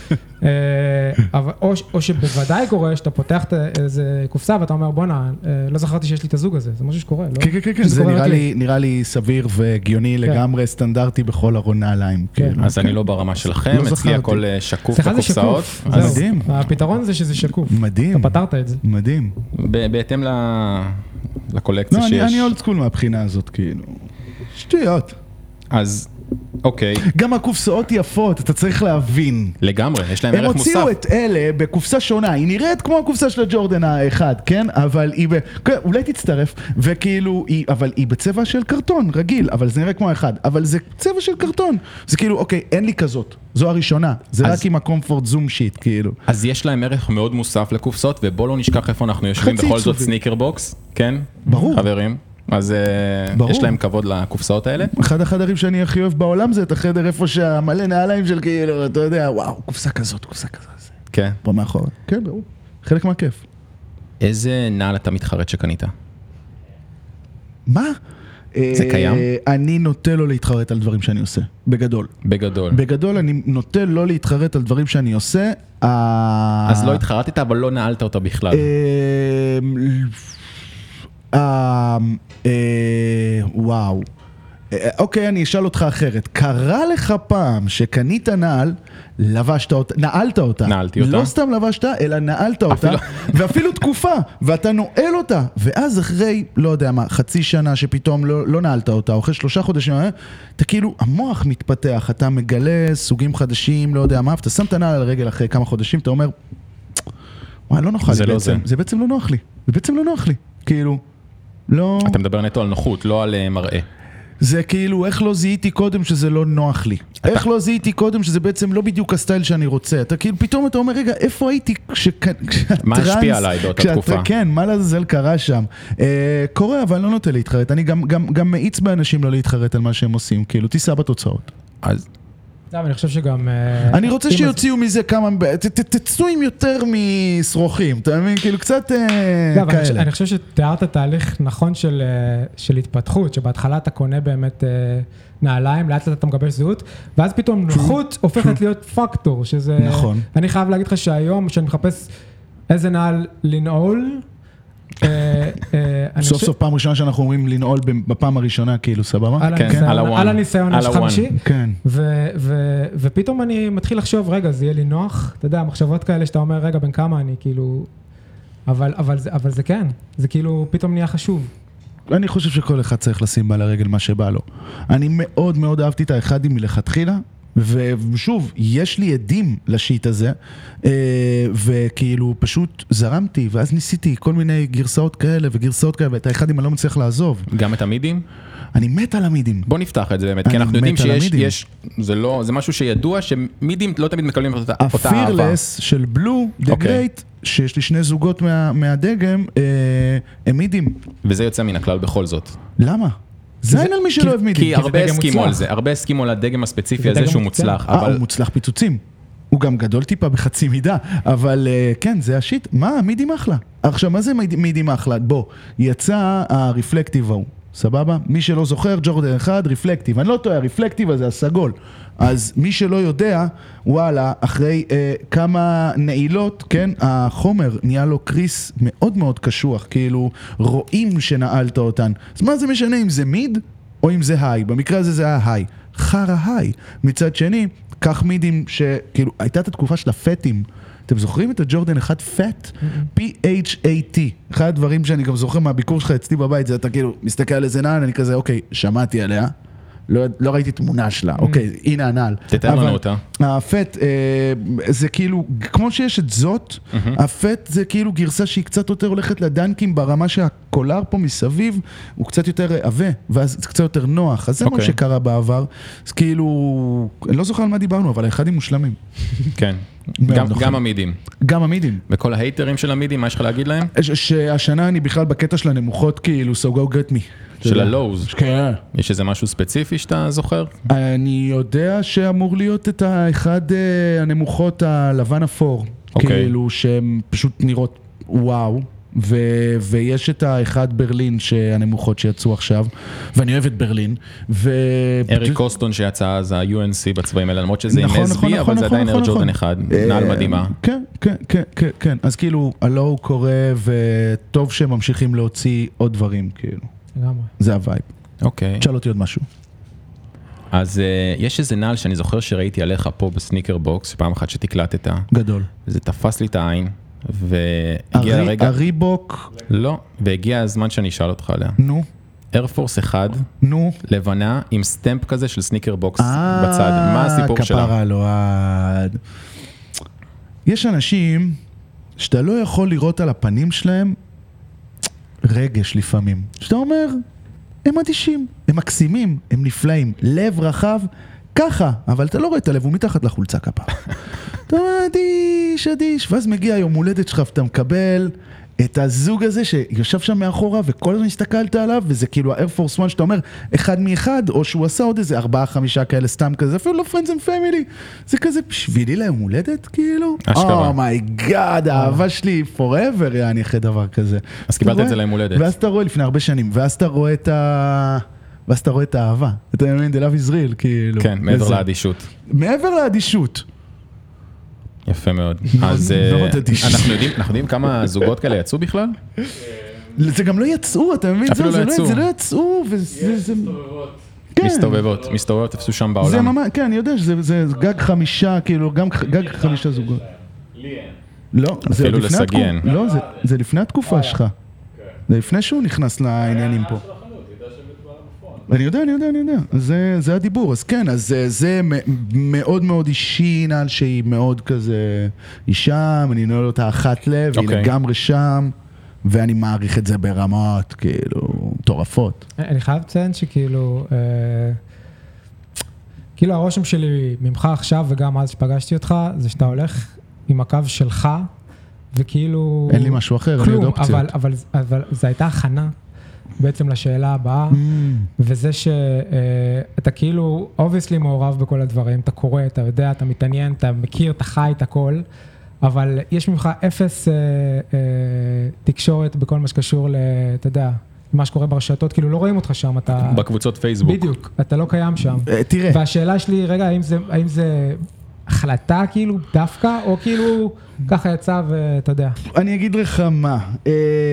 [SPEAKER 3] או שבוודאי קורה, שאתה פותח איזה קופסה, ואתה אומר, בונה, לא זכרתי שיש לי את הזוג הזה, זה משהו שקורה, לא?
[SPEAKER 2] כן, כן, כן, זה נראה לי סביר וגיוני לגמרי, סטנדרטי בכל ארון נעליים.
[SPEAKER 1] אז אני לא ברמה שלכם, אצלי הכל שקוף בקופסאות.
[SPEAKER 3] מדהים. הפתרון זה שזה שקוף.
[SPEAKER 2] מדהים.
[SPEAKER 3] אתה פתרת את זה.
[SPEAKER 2] מדהים.
[SPEAKER 1] בהתאם לקולקציה שיש.
[SPEAKER 2] אני אולד סקול מהבחינה הזאת, כאילו. שטויות.
[SPEAKER 1] אז, אוקיי.
[SPEAKER 2] גם הקופסאות יפות, אתה צריך להבין.
[SPEAKER 1] לגמרי, יש להם ערך מוסף.
[SPEAKER 2] הם הוציאו את אלה בקופסה שונה, היא נראית כמו הקופסה של הג'ורדן האחד, כן? אבל היא, ב... אולי תצטרף, וכאילו, היא... אבל היא בצבע של קרטון, רגיל, אבל זה נראה כמו האחד, אבל זה צבע של קרטון. זה כאילו, אוקיי, אין לי כזאת, זו הראשונה, זה אז... רק עם הקומפורט זום שיט, כאילו.
[SPEAKER 1] אז יש להם ערך מאוד מוסף לקופסאות, ובוא לא נשכח איפה אנחנו יושבים בכל זאת סניקר בוקס, כן?
[SPEAKER 2] ברור.
[SPEAKER 1] חברים. אז ברור. יש להם כבוד לקופסאות האלה.
[SPEAKER 2] אחד החדרים שאני הכי אוהב בעולם זה את החדר איפה שהמלא נעליים של כאילו, אתה יודע, וואו, קופסה כזאת, קופסה כזאת.
[SPEAKER 1] כן.
[SPEAKER 2] פה מאחורה. כן, ברור. חלק מהכיף.
[SPEAKER 1] איזה נעל אתה מתחרט שקנית?
[SPEAKER 2] מה?
[SPEAKER 1] זה קיים?
[SPEAKER 2] אני נוטה לא להתחרט על דברים שאני עושה, בגדול.
[SPEAKER 1] בגדול.
[SPEAKER 2] בגדול אני נוטה לא להתחרט על דברים שאני עושה.
[SPEAKER 1] אז לא התחרטת, אבל לא נעלת אותה בכלל.
[SPEAKER 2] וואו. אוקיי, אני אשאל אותך אחרת. קרה לך פעם שקנית נעל, לבשת אותה, נעלת אותה.
[SPEAKER 1] נעלתי אותה.
[SPEAKER 2] לא סתם לבשת, אלא נעלת אותה, ואפילו תקופה, ואתה נועל אותה, ואז אחרי, לא יודע מה, חצי שנה שפתאום לא, לא נעלת אותה, או אחרי שלושה חודשים, אתה כאילו, המוח מתפתח, אתה מגלה סוגים חדשים, לא יודע מה, אתה שם את הנעל על הרגל אחרי כמה חודשים, אתה אומר, וואי, לא נוח לי בעצם. זה. זה בעצם לא נוח לי. זה בעצם לא נוח לי. כאילו, לא...
[SPEAKER 1] אתה מדבר נטו על נוחות, לא על מראה.
[SPEAKER 2] זה כאילו, איך לא זיהיתי קודם שזה לא נוח לי? אתה... איך לא זיהיתי קודם שזה בעצם לא בדיוק הסטייל שאני רוצה? אתה כאילו, פתאום אתה אומר, רגע, איפה הייתי כשהטרנס...
[SPEAKER 1] מה השפיע עליי באותה תקופה?
[SPEAKER 2] כן, מה לעזאזל קרה שם? אה, קורה, אבל לא נוטה להתחרט. אני גם, גם, גם מאיץ באנשים לא להתחרט על מה שהם עושים. כאילו, תיסע בתוצאות.
[SPEAKER 1] אז...
[SPEAKER 3] אני חושב שגם...
[SPEAKER 2] אני רוצה שיוציאו מזה כמה... תצאו עם יותר מסרוכים, אתה מבין? כאילו קצת כאלה.
[SPEAKER 3] אני חושב שתיארת תהליך נכון של התפתחות, שבהתחלה אתה קונה באמת נעליים, לאט לאט אתה מגבש זהות, ואז פתאום נוחות הופכת להיות פקטור, שזה...
[SPEAKER 2] נכון.
[SPEAKER 3] אני חייב להגיד לך שהיום, שאני מחפש איזה נעל לנעול,
[SPEAKER 2] סוף סוף פעם ראשונה שאנחנו אומרים לנעול בפעם הראשונה, כאילו, סבבה?
[SPEAKER 3] על הניסיון החמישי.
[SPEAKER 2] כן.
[SPEAKER 3] ופתאום אני מתחיל לחשוב, רגע, זה יהיה לי נוח, אתה יודע, מחשבות כאלה שאתה אומר, רגע, בין כמה אני, כאילו, אבל זה כן, זה כאילו פתאום נהיה חשוב.
[SPEAKER 2] אני חושב שכל אחד צריך לשים בה לרגל מה שבא לו. אני מאוד מאוד אהבתי את האחדים מלכתחילה, ושוב, יש לי עדים לשיט הזה, וכאילו פשוט זרמתי, ואז ניסיתי כל מיני גרסאות כאלה וגרסאות כאלה, ואת האחדים אני לא מצליח לעזוב.
[SPEAKER 1] גם את המידים?
[SPEAKER 2] אני מת על המידים.
[SPEAKER 1] בוא נפתח את זה באמת, כי אנחנו יודעים שיש, יש, זה לא, זה משהו שידוע שמידים לא תמיד מקבלים אותה אהבה.
[SPEAKER 2] הפירלס של בלו, The Great, שיש לי שני זוגות מהדגם, הם מידים.
[SPEAKER 1] וזה יוצא מן הכלל בכל זאת.
[SPEAKER 2] למה? זה אין על מי שלא אוהב מידים.
[SPEAKER 1] כי הרבה הסכימו על זה, הרבה הסכימו על הדגם הספציפי הזה שהוא מוצלח.
[SPEAKER 2] אה, הוא מוצלח פיצוצים. הוא גם גדול טיפה בחצי מידה, אבל כן, זה השיט. מה? מידים אחלה. עכשיו, מה זה מידים אחלה? בוא, יצא הרפלקטיב ההוא, סבבה? מי שלא זוכר, ג'ורדן אחד, רפלקטיב. אני לא טועה, הרפלקטיב הזה, הסגול. אז מי שלא יודע, וואלה, אחרי אה, כמה נעילות, כן, החומר נהיה לו קריס מאוד מאוד קשוח, כאילו רואים שנעלת אותן. אז מה זה משנה אם זה מיד או אם זה היי? במקרה הזה זה היה היי. חרה היי. מצד שני, כך מידים שכאילו, הייתה את התקופה של הפטים. אתם זוכרים את הג'ורדן אחד פט? פי אייץ' איי טי. אחד הדברים שאני גם זוכר מהביקור שלך אצלי בבית, זה אתה כאילו מסתכל על איזה נעל, אני כזה, אוקיי, שמעתי עליה. לא, לא ראיתי תמונה שלה, אוקיי, הנה הנעל.
[SPEAKER 1] תתאר לנו אותה.
[SPEAKER 2] הפט, זה כאילו, כמו שיש את זאת, הפט זה כאילו גרסה שהיא קצת יותר הולכת לדנקים ברמה שהקולר פה מסביב, הוא קצת יותר עבה, ואז זה קצת יותר נוח. אז זה מה שקרה בעבר. אז כאילו, אני לא זוכר על מה דיברנו, אבל האחדים מושלמים.
[SPEAKER 1] כן. גם המידים.
[SPEAKER 2] גם המידים.
[SPEAKER 1] וכל ההייטרים של המידים, מה יש לך להגיד להם?
[SPEAKER 2] שהשנה אני בכלל בקטע של הנמוכות, כאילו, so go get me.
[SPEAKER 1] של הלוז.
[SPEAKER 2] כן.
[SPEAKER 1] יש איזה משהו ספציפי שאתה זוכר?
[SPEAKER 2] אני יודע שאמור להיות את האחד הנמוכות הלבן אפור. כאילו שהן פשוט נראות וואו. ו- ויש את האחד ברלין שהנמוכות שיצאו עכשיו, ואני אוהב את ברלין. ו-
[SPEAKER 1] אריק קוסטון שיצא אז ה-יו אן סי בצבעים האלה, למרות שזה עם אס בי, אבל זה עדיין אר ג'ורדן אחד, נעל מדהימה.
[SPEAKER 2] כן, כן, כן, כן, כן. אז כאילו, הלא הוא קורה, וטוב שהם ממשיכים להוציא עוד דברים, כאילו. זה הווייב.
[SPEAKER 1] אוקיי.
[SPEAKER 2] תשאל אותי עוד משהו.
[SPEAKER 1] אז יש איזה נעל שאני זוכר שראיתי עליך פה בסניקר בוקס, פעם אחת שתקלטת.
[SPEAKER 2] גדול.
[SPEAKER 1] וזה תפס לי את העין. והגיע הרגע...
[SPEAKER 2] הריבוק...
[SPEAKER 1] לא, והגיע הזמן שאני אשאל אותך עליה.
[SPEAKER 2] נו.
[SPEAKER 1] איירפורס אחד,
[SPEAKER 2] נו.
[SPEAKER 1] לבנה, עם סטמפ כזה של סניקר בוקס בצד. מה הסיפור שלה?
[SPEAKER 2] כפרה לא עד. יש אנשים שאתה לא יכול לראות על הפנים שלהם רגש לפעמים. שאתה אומר, הם אדישים, הם מקסימים, הם נפלאים, לב רחב, ככה, אבל אתה לא רואה את הלב, הוא מתחת לחולצה כפרה. אתה אומר, אדיש, אדיש, ואז מגיע יום הולדת שלך, ואתה מקבל את הזוג הזה שיושב שם מאחורה, וכל הזמן הסתכלת עליו, וזה כאילו ה-Air Force One שאתה אומר, אחד מאחד, או שהוא עשה עוד איזה ארבעה, חמישה כאלה סתם כזה, אפילו לא Friends and Family, זה כזה בשבילי ליום הולדת, כאילו.
[SPEAKER 1] אשכרה.
[SPEAKER 2] אומייגאד, האהבה שלי forever, יעני אחרי דבר כזה.
[SPEAKER 1] אז קיבלת את זה ליום הולדת.
[SPEAKER 2] ואז אתה רואה לפני הרבה שנים, ואז אתה רואה את ה... ואז אתה רואה את האהבה. אתה מבין, The Love is real, כאילו.
[SPEAKER 1] כן, מעבר לאדישות.
[SPEAKER 2] מעבר לאדישות.
[SPEAKER 1] יפה מאוד. אז אנחנו יודעים, אנחנו יודעים כמה זוגות כאלה יצאו בכלל?
[SPEAKER 2] זה גם לא יצאו, אתה מבין?
[SPEAKER 1] אפילו לא יצאו.
[SPEAKER 2] זה לא יצאו, וזה...
[SPEAKER 1] מסתובבות, מסתובבות אפסו שם בעולם.
[SPEAKER 2] זה ממש, כן, אני יודע שזה גג חמישה, כאילו, גם גג חמישה זוגות.
[SPEAKER 4] לי אין.
[SPEAKER 2] לא, זה
[SPEAKER 1] אפילו
[SPEAKER 2] לפני התקופה.
[SPEAKER 1] לסגיין.
[SPEAKER 2] לא, זה לפני התקופה שלך. זה לפני שהוא נכנס לעניינים פה. אני יודע, אני יודע, אני יודע. זה, זה הדיבור. אז כן, אז זה, זה מאוד מאוד אישי, נעל שהיא מאוד כזה, היא שם, אני נועל אותה אחת לב, היא לגמרי שם, ואני מעריך את זה ברמות, כאילו, מטורפות.
[SPEAKER 3] אני חייב לציין שכאילו, אה, כאילו הרושם שלי ממך עכשיו, וגם אז שפגשתי אותך, זה שאתה הולך עם הקו שלך, וכאילו...
[SPEAKER 2] אין לי משהו אחר, אני עוד אופציות.
[SPEAKER 3] אבל, אבל, אבל זו הייתה הכנה. בעצם לשאלה הבאה, mm. וזה שאתה כאילו, obviously מעורב בכל הדברים, אתה קורא, אתה יודע, אתה מתעניין, אתה מכיר, אתה חי את הכל, אבל יש ממך אפס אה, אה, תקשורת בכל מה שקשור ל, אתה יודע, מה שקורה ברשתות, כאילו לא רואים אותך שם, אתה...
[SPEAKER 1] בקבוצות פייסבוק.
[SPEAKER 3] בדיוק, אתה לא קיים שם.
[SPEAKER 2] אה, תראה.
[SPEAKER 3] והשאלה שלי, רגע, האם זה, האם זה החלטה כאילו דווקא, או כאילו ככה יצא ואתה יודע.
[SPEAKER 2] אני אגיד לך מה, אה...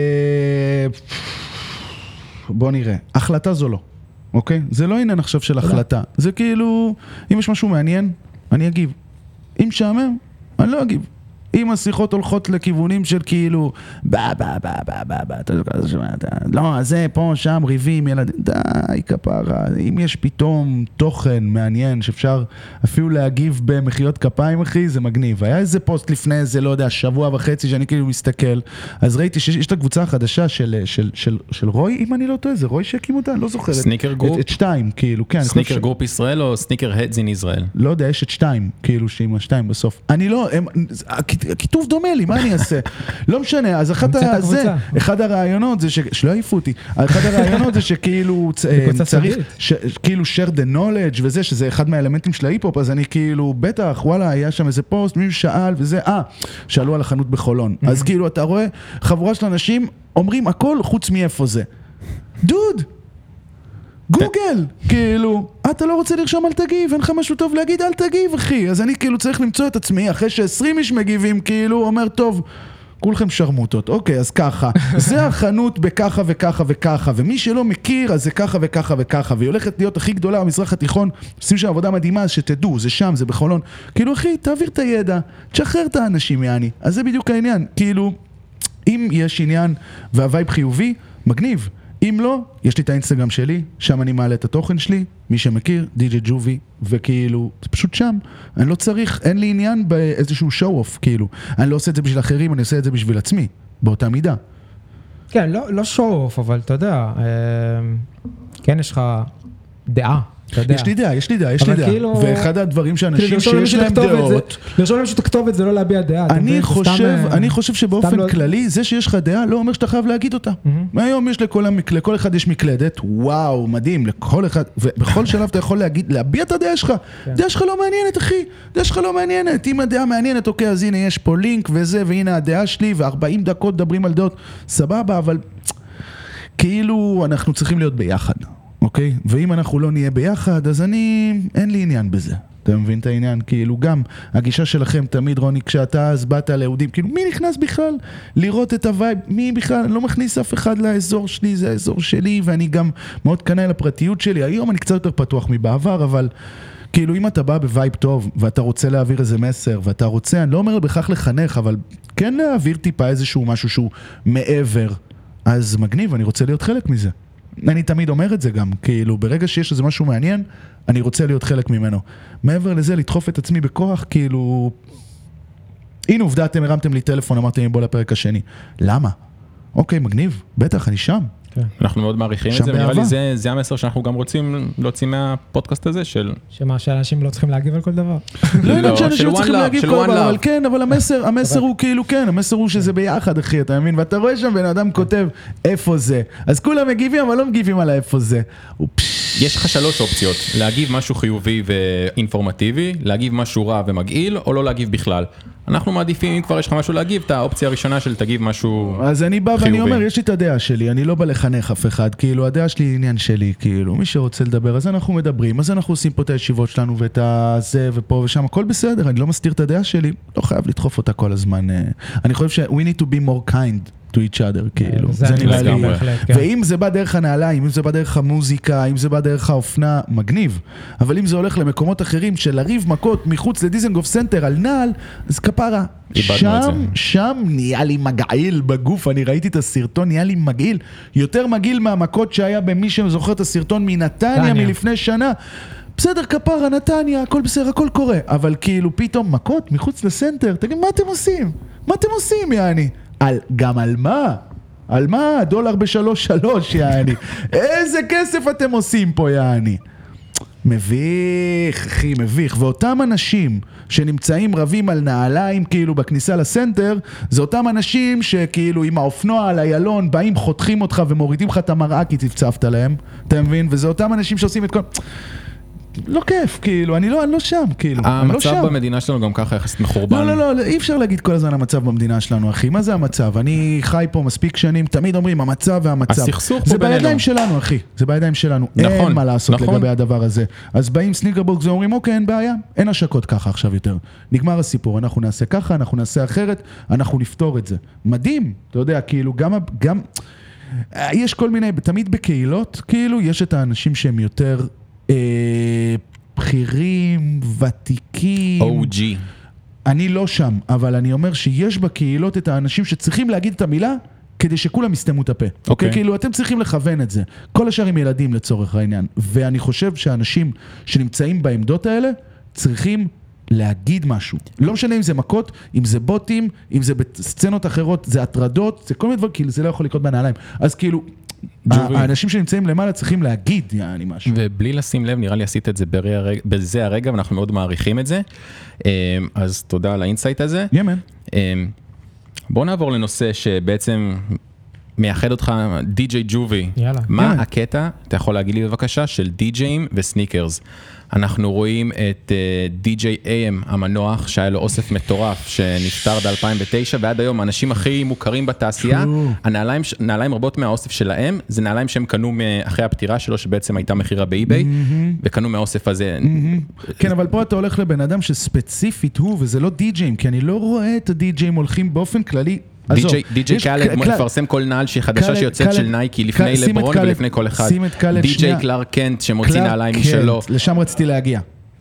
[SPEAKER 2] בוא נראה, החלטה זו לא, אוקיי? זה לא עניין עכשיו של החלטה, זה כאילו, אם יש משהו מעניין, אני אגיב. אם שעמם, אני לא אגיב. אם השיחות הולכות לכיוונים של כאילו, בא, בא, בא, בא, בא, בא, אתה יודע, לא, זה פה, שם, ריבים, ילדים, די, כפרה. אם יש פתאום תוכן מעניין שאפשר אפילו להגיב במחיות כפיים, אחי, זה מגניב. היה איזה פוסט לפני איזה, לא יודע, שבוע וחצי שאני כאילו מסתכל, אז ראיתי שיש את הקבוצה החדשה של, של, של, של רוי, אם אני לא טועה, זה רוי שהקים אותה, אני לא זוכרת.
[SPEAKER 1] סניקר גרופ?
[SPEAKER 2] את, את שתיים, כאילו, כן.
[SPEAKER 1] סניקר גרופ ישראל או סניקר הדס אין ישראל?
[SPEAKER 2] לא יודע, יש את שתיים, כאילו, שעם השתיים בסוף. אני לא, הם, כיתוב דומה לי, מה אני אעשה? לא משנה, אז אחד הרעיונות זה שלא העיפו אותי, אחד הרעיונות זה שכאילו צריך, כאילו share the knowledge וזה, שזה אחד מהאלמנטים של ההיפ-הופ, אז אני כאילו, בטח, וואלה, היה שם איזה פוסט, מישהו שאל וזה, אה, שאלו על החנות בחולון. אז כאילו, אתה רואה, חבורה של אנשים אומרים הכל חוץ מאיפה זה. דוד! גוגל, כאילו, אתה לא רוצה לרשום אל תגיב, אין לך משהו טוב להגיד אל תגיב, אחי. אז אני כאילו צריך למצוא את עצמי, אחרי שעשרים איש מגיבים, כאילו, אומר, טוב, כולכם שרמוטות, אוקיי, אז ככה, זה החנות בככה וככה וככה, ומי שלא מכיר, אז זה ככה וככה וככה, והיא הולכת להיות הכי גדולה במזרח התיכון, עושים שם עבודה מדהימה, אז שתדעו, זה שם, זה בחולון. כאילו, אחי, תעביר את הידע, תשחרר את האנשים, יעני. אז זה בדיוק העניין, כאילו, אם יש עניין והווייב חיובי, מגניב. אם לא, יש לי את האינסטגרם שלי, שם אני מעלה את התוכן שלי, מי שמכיר, די-ג'יי ג'ובי, וכאילו, זה פשוט שם. אני לא צריך, אין לי עניין באיזשהו show-off, כאילו. אני לא עושה את זה בשביל אחרים, אני עושה את זה בשביל עצמי, באותה מידה.
[SPEAKER 3] כן, לא, לא show-off, אבל אתה יודע, כן, יש לך דעה. יש
[SPEAKER 2] לי דעה, יש לי דעה, יש לי דעה. ואחד הדברים שאנשים שיש להם דעות...
[SPEAKER 3] לרשום להם שתכתוב את זה, לא להביע דעה.
[SPEAKER 2] אני חושב שבאופן כללי, זה שיש לך דעה לא אומר שאתה חייב להגיד אותה. מהיום יש לכל אחד יש מקלדת, וואו, מדהים, לכל אחד, ובכל שלב אתה יכול להגיד, להביע את הדעה שלך. דעה שלך לא מעניינת, אחי. דעה שלך לא מעניינת. אם הדעה מעניינת, אוקיי, אז הנה יש פה לינק וזה, והנה הדעה שלי, ו-ארבעים דקות מדברים על דעות. סבבה, אבל כאילו אנחנו צריכים להיות ביחד. אוקיי? ואם אנחנו לא נהיה ביחד, אז אני, אין לי עניין בזה. אתה מבין את העניין? כאילו גם הגישה שלכם תמיד, רוני, כשאתה אז באת ליהודים, כאילו מי נכנס בכלל לראות את הווייב? מי בכלל? אני לא מכניס אף אחד לאזור שלי, זה האזור שלי, ואני גם מאוד קנה לפרטיות שלי. היום אני קצת יותר פתוח מבעבר, אבל כאילו אם אתה בא בווייב טוב, ואתה רוצה להעביר איזה מסר, ואתה רוצה, אני לא אומר בכך לחנך, אבל כן להעביר טיפה איזשהו משהו שהוא מעבר, אז מגניב, אני רוצה להיות חלק מזה. אני תמיד אומר את זה גם, כאילו ברגע שיש איזה משהו מעניין, אני רוצה להיות חלק ממנו. מעבר לזה, לדחוף את עצמי בכוח, כאילו... הנה עובדה, אתם הרמתם לי טלפון, אמרתם לי בוא לפרק השני. למה? אוקיי, מגניב, בטח, אני שם.
[SPEAKER 1] אנחנו מאוד מעריכים את זה, ונראה לי זה, זה המסר שאנחנו גם רוצים להוציא מהפודקאסט הזה של...
[SPEAKER 3] שמה, שאנשים לא צריכים להגיב על כל דבר?
[SPEAKER 2] לא יודעת שאנשים לא צריכים להגיב כל דבר, אבל כן, אבל המסר, המסר הוא כאילו כן, המסר הוא שזה ביחד, אחי, אתה מבין? ואתה רואה שם בן אדם כותב איפה זה, אז כולם מגיבים, אבל לא מגיבים על איפה זה.
[SPEAKER 1] יש לך שלוש אופציות, להגיב משהו חיובי ואינפורמטיבי, להגיב משהו רע ומגעיל, או לא להגיב בכלל. אנחנו מעדיפים, אם כבר יש לך משהו להגיב, את האופציה הראשונה של תגיב משהו חיובי.
[SPEAKER 2] אז אני בא ואני אומר, יש לי את הדעה שלי, אני לא בא לחנך אף אחד, כאילו, הדעה שלי עניין שלי, כאילו, מי שרוצה לדבר, אז אנחנו מדברים, אז אנחנו עושים פה את הישיבות שלנו, ואת הזה ופה ושם, הכל בסדר, אני לא מסתיר את הדעה שלי, לא חייב לדחוף אותה כל הזמן. אני חושב ש- we need to be more kind to each other, כאילו. זה נראה לי. ואם זה בא דרך הנעליים, אם זה בא דרך המוזיקה, אם זה בא דרך האופנה, מגניב. אבל אם זה הולך למקומות אחרים של לריב מכות מחוץ לדיזנגוף סנטר על נעל, אז כפרה. שם, שם נהיה לי מגעיל בגוף, אני ראיתי את הסרטון, נהיה לי מגעיל. יותר מגעיל מהמכות שהיה במי שזוכר את הסרטון מנתניה מלפני שנה. בסדר, כפרה, נתניה, הכל בסדר, הכל קורה. אבל כאילו פתאום מכות מחוץ לסנטר, תגיד, מה אתם עושים? מה אתם עושים, יעני? על, גם על מה? על מה? דולר בשלוש שלוש, יעני. איזה כסף אתם עושים פה, יעני? מביך, אחי, מביך. ואותם אנשים שנמצאים רבים על נעליים, כאילו בכניסה לסנטר, זה אותם אנשים שכאילו עם האופנוע על הילון, באים, חותכים אותך ומורידים לך את המראה כי תפצפת להם, אתה מבין? וזה אותם אנשים שעושים את כל... לא כיף, כאילו, אני לא, אני לא שם, כאילו.
[SPEAKER 1] המצב במדינה שלנו גם ככה יחסית מחורבן.
[SPEAKER 2] לא, לא, לא, אי אפשר להגיד כל הזמן המצב במדינה שלנו, אחי. מה זה המצב? אני חי פה מספיק שנים, תמיד אומרים, המצב והמצב.
[SPEAKER 1] הסכסוך פה
[SPEAKER 2] זה
[SPEAKER 1] בינינו.
[SPEAKER 2] בידיים שלנו, אחי. זה בידיים שלנו.
[SPEAKER 1] נכון,
[SPEAKER 2] אין מה לעשות
[SPEAKER 1] נכון.
[SPEAKER 2] לגבי הדבר הזה. אז באים סניקרבורג ואומרים, אוקיי, אין בעיה. אין השקות ככה עכשיו יותר. נגמר הסיפור. אנחנו נעשה ככה, אנחנו נעשה אחרת, אנחנו נפתור את זה. מדהים. אתה יודע, כאילו, גם, גם, יש כל מיני, תמיד בקהילות, כאילו, יש את האנשים שהם יותר בחירים, ותיקים.
[SPEAKER 1] או ג'י.
[SPEAKER 2] אני לא שם, אבל אני אומר שיש בקהילות את האנשים שצריכים להגיד את המילה, כדי שכולם יסתמו את הפה. אוקיי? Okay. כאילו, אתם צריכים לכוון את זה. כל השאר עם ילדים לצורך העניין. ואני חושב שאנשים שנמצאים בעמדות האלה, צריכים להגיד משהו. לא משנה אם זה מכות, אם זה בוטים, אם זה בסצנות אחרות, זה הטרדות, זה כל מיני דבר, כאילו זה לא יכול לקרות בנעליים. אז כאילו, האנשים שנמצאים למעלה צריכים להגיד, יעני משהו.
[SPEAKER 1] ובלי לשים לב, נראה לי עשית את זה בזה הרגע, ואנחנו מאוד מעריכים את זה. אז תודה על האינסייט הזה.
[SPEAKER 2] ימן.
[SPEAKER 1] בואו נעבור לנושא שבעצם מייחד אותך, די-ג'יי ג'ובי.
[SPEAKER 3] יאללה.
[SPEAKER 1] מה הקטע, אתה יכול להגיד לי בבקשה, של די-ג'יים וסניקרס? אנחנו רואים את די-ג'יי איי אם המנוח, שהיה לו אוסף מטורף, שנפטר ב-אלפיים ותשע, ועד היום האנשים הכי מוכרים בתעשייה, הנעליים, נעליים רבות מהאוסף שלהם, זה נעליים שהם קנו אחרי הפטירה שלו, שבעצם הייתה מחירה באי-ביי, וקנו מהאוסף הזה.
[SPEAKER 2] כן, אבל פה אתה הולך לבן אדם שספציפית הוא, וזה לא די-ג'יים, כי אני לא רואה את הדי-ג'יים הולכים באופן כללי,
[SPEAKER 1] די-ג'יי קאלד מפרסם כל נעל שהיא חדשה שיוצאת של נייקי לפני לברון ולפני כל אחד. די-ג'יי קלארק קנט שמוציא נעליים משלו.
[SPEAKER 2] לשם רציתי להגיע.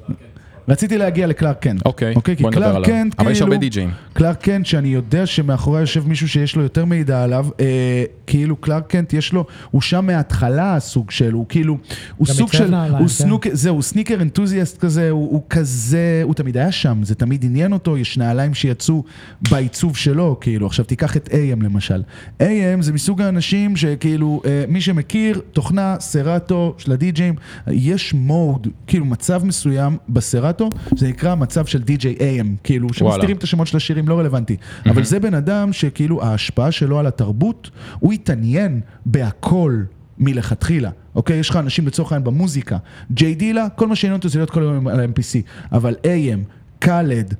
[SPEAKER 2] רציתי להגיע לקלארק קנט.
[SPEAKER 1] אוקיי, בוא נדבר עליו. אבל יש הרבה די-ג'יים.
[SPEAKER 2] קלארק קנט, שאני יודע שמאחורי יושב מישהו שיש לו יותר מידע עליו, כאילו קלארק קנט יש לו, הוא שם מההתחלה הסוג שלו, הוא כאילו, הוא סוג של, זהו, הוא סניקר אנתוזיאסט כזה, הוא כזה, הוא תמיד היה שם, זה תמיד עניין אותו, יש נעליים שיצאו בעיצוב שלו, כאילו, עכשיו תיקח את איי אם למשל. איי אם זה מסוג האנשים שכאילו, מי שמכיר, תוכנה, סרטו של הדי-ג'יים, יש מוד, כאילו מצב מסוים בסרטו, זה נקרא מצב של די-ג'יי איי אם, כאילו, שמסתירים את השמות של השירים, לא רלוונטי. אבל זה בן אדם שכאילו ההשפעה שלו על התרבות, הוא התעניין בהכל מלכתחילה. אוקיי? יש לך אנשים לצורך העניין במוזיקה. ג'יי דילה, כל מה שעניין אותו זה להיות כל היום על ה-אם פי סי. אבל איי אם, קאלד,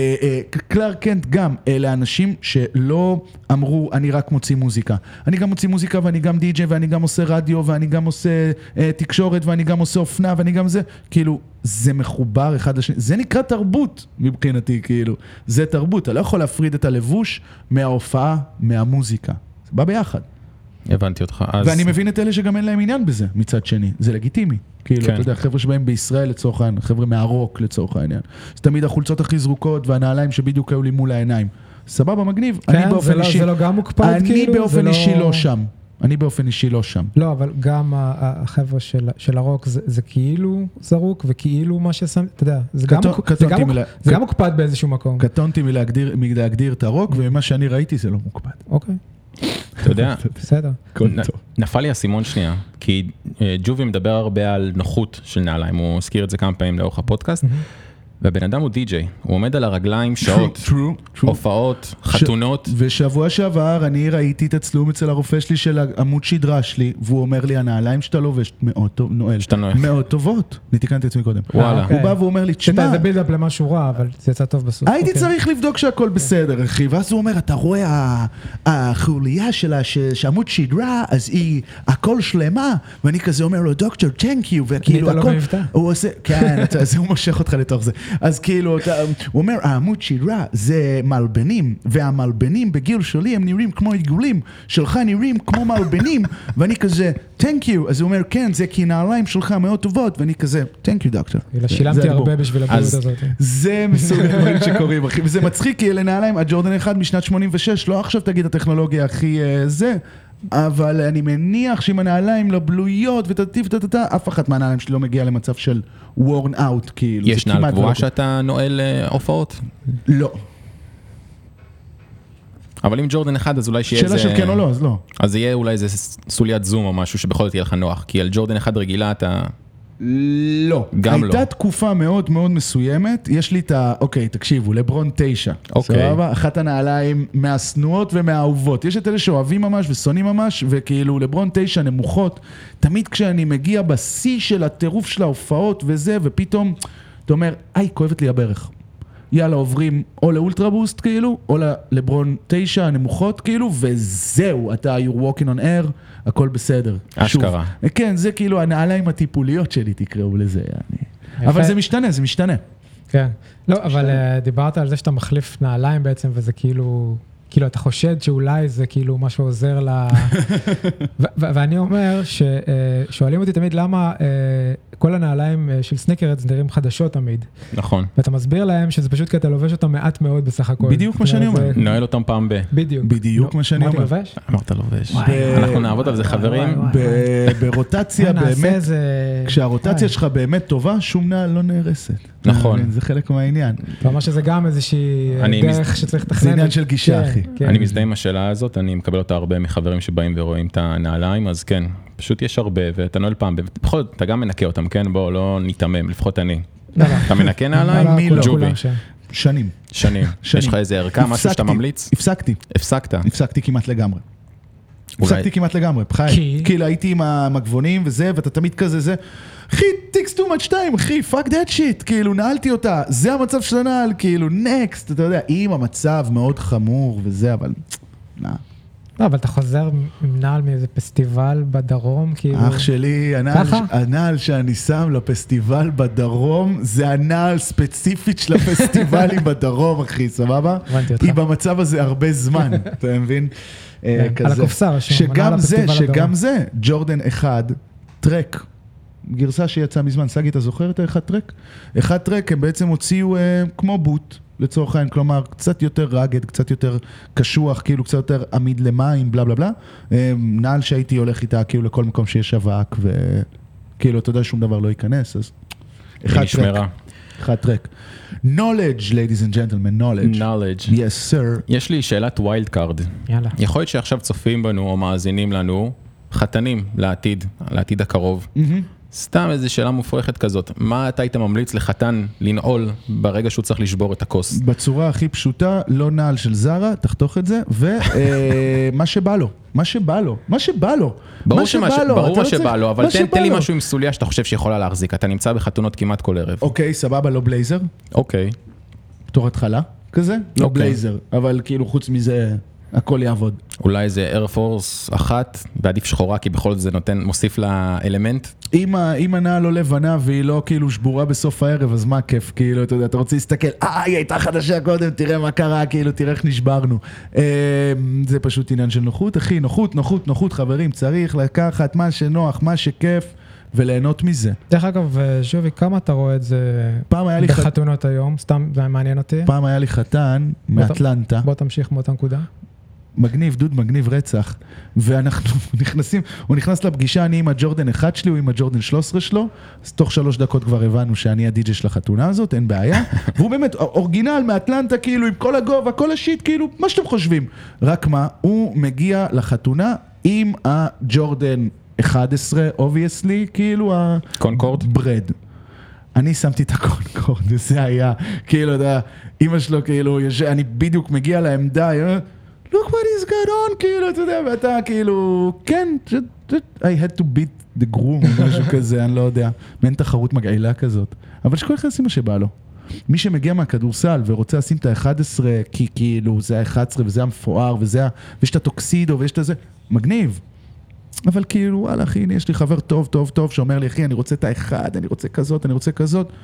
[SPEAKER 2] קלארק קנט גם, אלה אנשים שלא אמרו, אני רק מוציא מוזיקה. אני גם מוציא מוזיקה ואני גם די-ג'יי ואני גם עושה רדיו ואני גם עושה תקשורת ואני גם עושה אופנה ואני גם זה. כאילו, זה מחובר אחד לשני. זה נקרא תרבות מבחינתי, כאילו. זה תרבות. אתה לא יכול להפריד את הלבוש מההופעה, מהמוזיקה. זה בא ביחד.
[SPEAKER 1] הבנתי אותך. אז...
[SPEAKER 2] ואני מבין את אלה שגם אין להם עניין בזה, מצד שני. זה לגיטימי. כאילו, כן. אתה יודע, חבר'ה שבאים בישראל לצורך העניין, חבר'ה מהרוק לצורך העניין. זה תמיד החולצות הכי זרוקות והנעליים שבדיוק היו לי מול העיניים. סבבה, מגניב.
[SPEAKER 3] כן,
[SPEAKER 2] אני באופן
[SPEAKER 3] זה,
[SPEAKER 2] אישי...
[SPEAKER 3] לא, זה לא גם מוקפד,
[SPEAKER 2] אני
[SPEAKER 3] כאילו?
[SPEAKER 2] באופן
[SPEAKER 3] זה
[SPEAKER 2] אישי
[SPEAKER 3] לא...
[SPEAKER 2] לא שם. אני באופן אישי לא שם.
[SPEAKER 3] לא, אבל גם החבר'ה של, של הרוק זה, זה כאילו זרוק, וכאילו מה ששם, אתה יודע, זה, קטון, גם, זה, גם, מלה, זה קט... גם מוקפד באיזשהו מקום.
[SPEAKER 2] קטונתי מלהגדיר, מלהגדיר את הרוק, וממה שאני ראיתי זה לא מוקפד.
[SPEAKER 3] אוקיי.
[SPEAKER 1] אתה יודע,
[SPEAKER 3] בסדר.
[SPEAKER 1] נפל לי הסימון שנייה, כי ג'ובי מדבר הרבה על נוחות של נעליים, הוא הזכיר את זה כמה פעמים לאורך הפודקאסט, והבן אדם הוא די-ג'יי, הוא עומד על הרגליים שעות, הופעות, חתונות.
[SPEAKER 2] ושבוע שעבר אני ראיתי את הצלום אצל הרופא שלי של עמוד שדרה שלי, והוא אומר לי, הנעליים שאתה לובש מאוד טובות. אני תיקנתי עצמי קודם.
[SPEAKER 1] וואלה.
[SPEAKER 2] הוא בא ואומר לי, תשמע,
[SPEAKER 3] זה בילדאפ למשהו רע, אבל זה יצא טוב בסוף.
[SPEAKER 2] הייתי צריך לבדוק שהכל בסדר, אחי. ואז הוא אומר, אתה רואה החוליה שלה שעמוד שדרה, אז היא הכל שלמה, ואני כזה אומר לו, דוקטור, thank you, וכאילו הכל, הוא עושה, כן, הוא מושך אותך לתוך זה. אז כאילו, הוא אומר, העמוד שירה זה מלבנים, והמלבנים בגיל שלי הם נראים כמו עיגולים, שלך נראים כמו מלבנים, ואני כזה, thank you, אז הוא אומר, כן, זה כי נעליים שלך מאוד טובות, ואני כזה, thank you, דוקטור.
[SPEAKER 3] שילמתי הרבה בשביל הבריאות הזאת.
[SPEAKER 2] זה מסוג הדברים שקורים, אחי, וזה מצחיק, כי אלה נעליים, הג'ורדן אחד משנת שמונים ושש, לא עכשיו תגיד הטכנולוגיה הכי זה, אבל אני מניח שעם הנעליים לבלויות ותטיף תתתה, אף אחת מהנעליים שלי לא מגיע למצב של worn out, כאילו.
[SPEAKER 1] יש נעל גבוהה שאתה נועל הופעות?
[SPEAKER 2] לא.
[SPEAKER 1] אבל אם ג'ורדן אחד, אז אולי שיהיה איזה...
[SPEAKER 2] שאלה של כן או לא, אז לא.
[SPEAKER 1] אז יהיה אולי איזה סוליית זום או משהו שבכל זאת יהיה לך נוח, כי על ג'ורדן אחד רגילה אתה...
[SPEAKER 2] לא.
[SPEAKER 1] גם
[SPEAKER 2] הייתה
[SPEAKER 1] לא.
[SPEAKER 2] תקופה מאוד מאוד מסוימת, יש לי את ה... אוקיי, תקשיבו, לברון תשע.
[SPEAKER 1] אוקיי.
[SPEAKER 2] סבבה? אחת הנעליים מהסנועות ומהאהובות. יש את אלה שאוהבים ממש ושונאים ממש, וכאילו לברון תשע נמוכות, תמיד כשאני מגיע בשיא של הטירוף של ההופעות וזה, ופתאום, אתה אומר, איי, כואבת לי הברך. יאללה, עוברים או לאולטרבוסט כאילו, או לברון תשע הנמוכות כאילו, וזהו, אתה, you're walking on air, הכל בסדר.
[SPEAKER 1] אשכרה.
[SPEAKER 2] שוב. כן, זה כאילו הנעליים הטיפוליות שלי, תקראו לזה. אני... אבל זה משתנה, זה משתנה.
[SPEAKER 3] כן. לא, אבל דיברת על זה שאתה מחליף נעליים בעצם, וזה כאילו... כאילו, אתה חושד שאולי זה כאילו מה שעוזר ל... ואני אומר ששואלים אותי תמיד למה כל הנעליים של סניקרדס נראים חדשות תמיד.
[SPEAKER 1] נכון.
[SPEAKER 3] ואתה מסביר להם שזה פשוט כי אתה לובש אותם מעט מאוד בסך הכל.
[SPEAKER 2] בדיוק מה שאני אומר.
[SPEAKER 1] נועל אותם פעם ב...
[SPEAKER 3] בדיוק.
[SPEAKER 2] בדיוק מה שאני אומר.
[SPEAKER 3] אמרתי לובש?
[SPEAKER 1] אמרת לובש. אנחנו נעבוד על זה חברים.
[SPEAKER 2] ברוטציה באמת, כשהרוטציה שלך באמת טובה, שום נעל לא נהרסת.
[SPEAKER 1] נכון.
[SPEAKER 2] זה חלק מהעניין.
[SPEAKER 3] אתה אומר שזה גם איזושהי דרך שצריך לתכנן.
[SPEAKER 2] זה עניין של גישה, אחי.
[SPEAKER 1] אני מזדהה עם השאלה הזאת, אני מקבל אותה הרבה מחברים שבאים ורואים את הנעליים, אז כן, פשוט יש הרבה, ואתה נועל פעם, בכל זאת, אתה גם מנקה אותם, כן? בוא, לא ניתמם, לפחות אני. אתה מנקה נעליים?
[SPEAKER 2] מי לא?
[SPEAKER 1] ג'ובי.
[SPEAKER 2] שנים.
[SPEAKER 1] שנים. יש לך איזה ערכה, משהו שאתה ממליץ?
[SPEAKER 2] הפסקתי.
[SPEAKER 1] הפסקת?
[SPEAKER 2] הפסקתי כמעט לגמרי. הפסקתי כמעט לגמרי, בחיים. כאילו הייתי עם המגבונים וזה, ואתה תמיד כזה זה, אחי, takes too much time, אחי, fuck that shit, כאילו, נעלתי אותה, זה המצב של הנעל, כאילו, next, אתה יודע, אם המצב מאוד חמור וזה, אבל, נע.
[SPEAKER 3] לא, אבל אתה חוזר עם נעל מאיזה פסטיבל בדרום, כאילו...
[SPEAKER 2] אח שלי, הנעל, הנעל שאני שם לפסטיבל בדרום, זה הנעל ספציפית של הפסטיבלים בדרום, אחי, סבבה?
[SPEAKER 3] הבנתי אותך.
[SPEAKER 2] היא במצב הזה הרבה זמן, אתה מבין?
[SPEAKER 3] על הקופסה,
[SPEAKER 2] שגם זה, שגם זה, ג'ורדן אחד, טרק, גרסה שיצאה מזמן, סגי, אתה זוכר את האחד טרק? אחד טרק הם בעצם הוציאו אה, כמו בוט, לצורך העין, כלומר, קצת יותר רגד, קצת יותר קשוח, כאילו קצת יותר עמיד למים, בלה בלה בלה. אה, נעל שהייתי הולך איתה כאילו לכל מקום שיש אבק, וכאילו, אתה יודע, שום דבר לא ייכנס, אז... אחד טרק. אחד טרק. knowledge, ladies and gentlemen, knowledge.
[SPEAKER 1] knowledge.
[SPEAKER 2] yes, sir.
[SPEAKER 1] יש לי שאלת ווילד קארד.
[SPEAKER 3] יאללה.
[SPEAKER 1] יכול להיות שעכשיו צופים בנו או מאזינים לנו, חתנים לעתיד, לעתיד הקרוב. Mm-hmm. סתם איזו שאלה מופרכת כזאת. מה אתה היית ממליץ לחתן לנעול ברגע שהוא צריך לשבור את הכוס?
[SPEAKER 2] בצורה הכי פשוטה, לא נעל של זרה, תחתוך את זה, ומה שבא לו. מה שבא לו. מה שבא לו.
[SPEAKER 1] ברור מה שבא לו, אבל תן לי משהו עם סוליה שאתה חושב שיכולה להחזיק. אתה נמצא בחתונות כמעט כל ערב.
[SPEAKER 2] אוקיי, סבבה, לא בלייזר.
[SPEAKER 1] אוקיי.
[SPEAKER 2] בתור התחלה כזה? לא בלייזר, אבל כאילו חוץ מזה... הכל יעבוד.
[SPEAKER 1] אולי זה אייר פורס אחת, ועדיף שחורה, כי בכל זאת זה נותן, מוסיף לאלמנט.
[SPEAKER 2] אם, אם הנעל לא לבנה והיא לא כאילו שבורה בסוף הערב, אז מה כיף? כאילו, אתה יודע, אתה רוצה להסתכל, אה, היא הייתה חדשה קודם, תראה מה קרה, כאילו, תראה איך נשברנו. זה פשוט עניין של נוחות, אחי, נוחות, נוחות, נוחות, חברים, צריך לקחת מה שנוח, מה שכיף, וליהנות מזה.
[SPEAKER 3] דרך אגב, שובי, כמה אתה רואה את זה בחתונות היום? סתם, זה מעניין אותי.
[SPEAKER 2] פעם היה לי חתן מאטלנטה.
[SPEAKER 3] בוא תמשיך מאותה נקודה.
[SPEAKER 2] מגניב, דוד מגניב רצח, ואנחנו נכנסים, הוא נכנס לפגישה, אני עם הג'ורדן אחד שלי, הוא עם הג'ורדן שלוש עשרה שלו, אז תוך שלוש דקות כבר הבנו שאני הדיג'י של החתונה הזאת, אין בעיה, והוא באמת אורגינל מאטלנטה, כאילו, עם כל הגובה, כל השיט, כאילו, מה שאתם חושבים. רק מה, הוא מגיע לחתונה עם הג'ורדן אחד עשרה, obviously, כאילו,
[SPEAKER 1] קונקורד?
[SPEAKER 2] ברד. אני שמתי את הקונקורד, וזה היה, כאילו, אתה, אמא שלו, כאילו, אני בדיוק מגיע לעמדה, look what he's got on, כאילו, אתה יודע, ואתה כאילו, כן, I had to beat the groom, משהו כזה, אני לא יודע, מעין תחרות מגעילה כזאת, אבל שכל אחד עושים מה שבא לו. מי שמגיע מהכדורסל ורוצה לשים את ה-אחד עשרה, כי כאילו, זה ה-אחד עשרה וזה המפואר, וזה, ויש את הטוקסידו, ויש את זה, מגניב. אבל כאילו, וואלה, אחי, יש לי חבר טוב, טוב, טוב, שאומר לי, אחי, אני רוצה את האחד, אני רוצה כזאת, אני רוצה כזאת.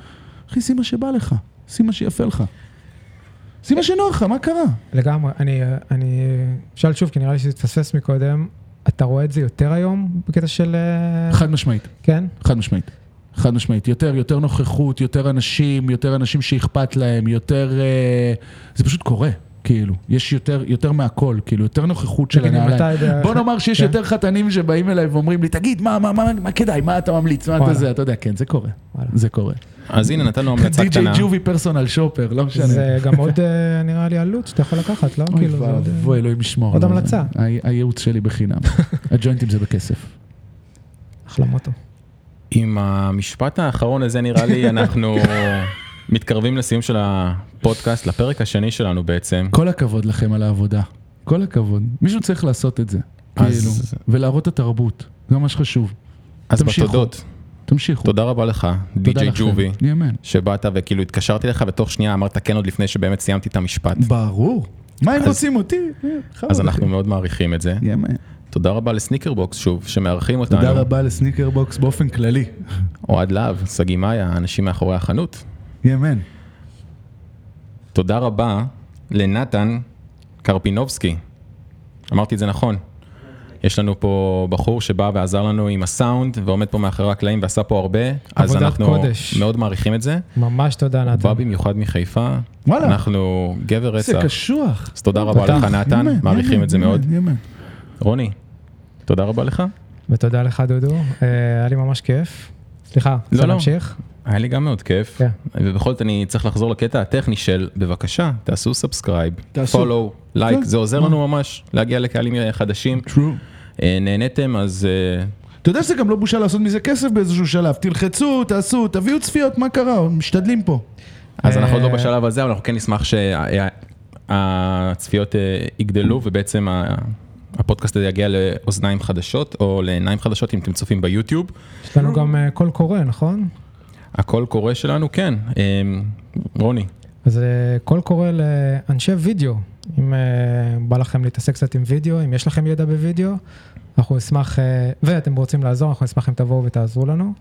[SPEAKER 2] אחי, שים מה שבא לך, שים מה שיפה לך. שים מה שנוח לך, מה קרה?
[SPEAKER 3] לגמרי, אני, אני שאל שוב, כי נראה לי שתתפספס מקודם, אתה רואה את זה יותר היום בקטע של...
[SPEAKER 2] חד משמעית.
[SPEAKER 3] כן?
[SPEAKER 2] חד משמעית. חד משמעית. יותר, יותר נוכחות, יותר אנשים, יותר אנשים שאכפת להם, יותר... זה פשוט קורה, כאילו. יש יותר, יותר מהכל, כאילו, יותר נוכחות של הנעליים. בוא נאמר שיש יותר חתנים שבאים אליי ואומרים לי, תגיד, מה, מה, מה, מה כדאי, מה אתה ממליץ, מה אתה זה? אתה יודע, כן, זה קורה. זה קורה.
[SPEAKER 1] אז הנה, נתנו המלצה קטנה.
[SPEAKER 2] די.ג'יי ג'ובי פרסונל שופר, לא משנה.
[SPEAKER 3] זה גם עוד, נראה לי, עלות שאתה יכול לקחת, לא?
[SPEAKER 2] אוי ואבוי, אלוהים ישמור.
[SPEAKER 3] עוד המלצה.
[SPEAKER 2] הייעוץ שלי בחינם. הג'וינטים זה בכסף.
[SPEAKER 3] אחלה מוטו.
[SPEAKER 1] עם המשפט האחרון הזה נראה לי אנחנו מתקרבים לסיום של הפודקאסט, לפרק השני שלנו בעצם.
[SPEAKER 2] כל הכבוד לכם על העבודה. כל הכבוד. מישהו צריך לעשות את זה. כאילו, ולהראות את התרבות. זה ממש חשוב.
[SPEAKER 1] אז בתודות.
[SPEAKER 2] תמשיכו.
[SPEAKER 1] תודה רבה לך, די.ג'יי ג'ובי,
[SPEAKER 2] יאמן.
[SPEAKER 1] שבאת וכאילו התקשרתי לך ותוך שנייה אמרת כן עוד לפני שבאמת סיימתי את המשפט.
[SPEAKER 2] ברור. מה הם רוצים אותי?
[SPEAKER 1] אז אנחנו מאוד מעריכים את זה.
[SPEAKER 2] יאמן.
[SPEAKER 1] תודה רבה לסניקר בוקס שוב, שמארחים אותנו.
[SPEAKER 2] תודה רבה לסניקר בוקס באופן כללי.
[SPEAKER 1] אוהד להב, סגי מאיה, האנשים מאחורי החנות.
[SPEAKER 2] יאמן.
[SPEAKER 1] תודה רבה לנתן קרפינובסקי. אמרתי את זה נכון. יש לנו פה בחור שבא ועזר לנו עם הסאונד, ועומד פה מאחורי הקלעים ועשה פה הרבה. אז אנחנו
[SPEAKER 3] קודש.
[SPEAKER 1] מאוד מעריכים את זה.
[SPEAKER 3] ממש תודה נתן.
[SPEAKER 1] בא במיוחד מחיפה.
[SPEAKER 2] וואלה.
[SPEAKER 1] אנחנו גבר רצח.
[SPEAKER 2] זה קשוח.
[SPEAKER 1] אז תודה רבה לך נתן, מעריכים את זה מאוד.
[SPEAKER 2] יאמן.
[SPEAKER 1] רוני, תודה רבה לך.
[SPEAKER 3] ותודה לך דודו, היה לי ממש כיף. סליחה, רוצה להמשיך?
[SPEAKER 1] היה לי גם מאוד כיף, ובכל זאת אני צריך לחזור לקטע הטכני של, בבקשה, תעשו סאבסקרייב, פולו, לייק, זה עוזר לנו ממש להגיע לקהלים חדשים. נהניתם, אז...
[SPEAKER 2] אתה יודע שזה גם לא בושה לעשות מזה כסף באיזשהו שלב, תלחצו, תעשו, תביאו צפיות, מה קרה? משתדלים פה.
[SPEAKER 1] אז אנחנו עוד לא בשלב הזה, אבל אנחנו כן נשמח שהצפיות יגדלו, ובעצם הפודקאסט הזה יגיע לאוזניים חדשות, או לעיניים חדשות, אם אתם צופים ביוטיוב.
[SPEAKER 3] יש לנו גם קול קורא, נכון?
[SPEAKER 1] הקול קורא שלנו, כן. רוני.
[SPEAKER 3] אז קול קורא לאנשי וידאו. אם בא לכם להתעסק קצת עם וידאו, אם יש לכם ידע בוידאו, אנחנו נשמח, ואתם רוצים לעזור, אנחנו נשמח אם תבואו ותעזרו לנו.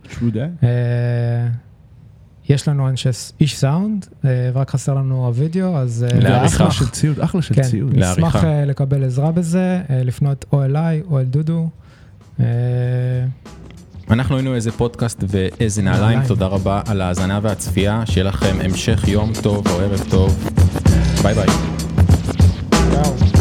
[SPEAKER 3] יש לנו אנשי איש סאונד, ורק חסר לנו הוידאו, אז...
[SPEAKER 2] אחלה של ציוד, אחלה של ציוד.
[SPEAKER 3] נשמח לקבל עזרה בזה, לפנות או אליי או אל דודו.
[SPEAKER 1] אנחנו היינו איזה פודקאסט ואיזה נעליים, תודה רבה על ההאזנה והצפייה, שיהיה לכם המשך יום טוב או ערב טוב, ביי ביי.
[SPEAKER 3] יאו.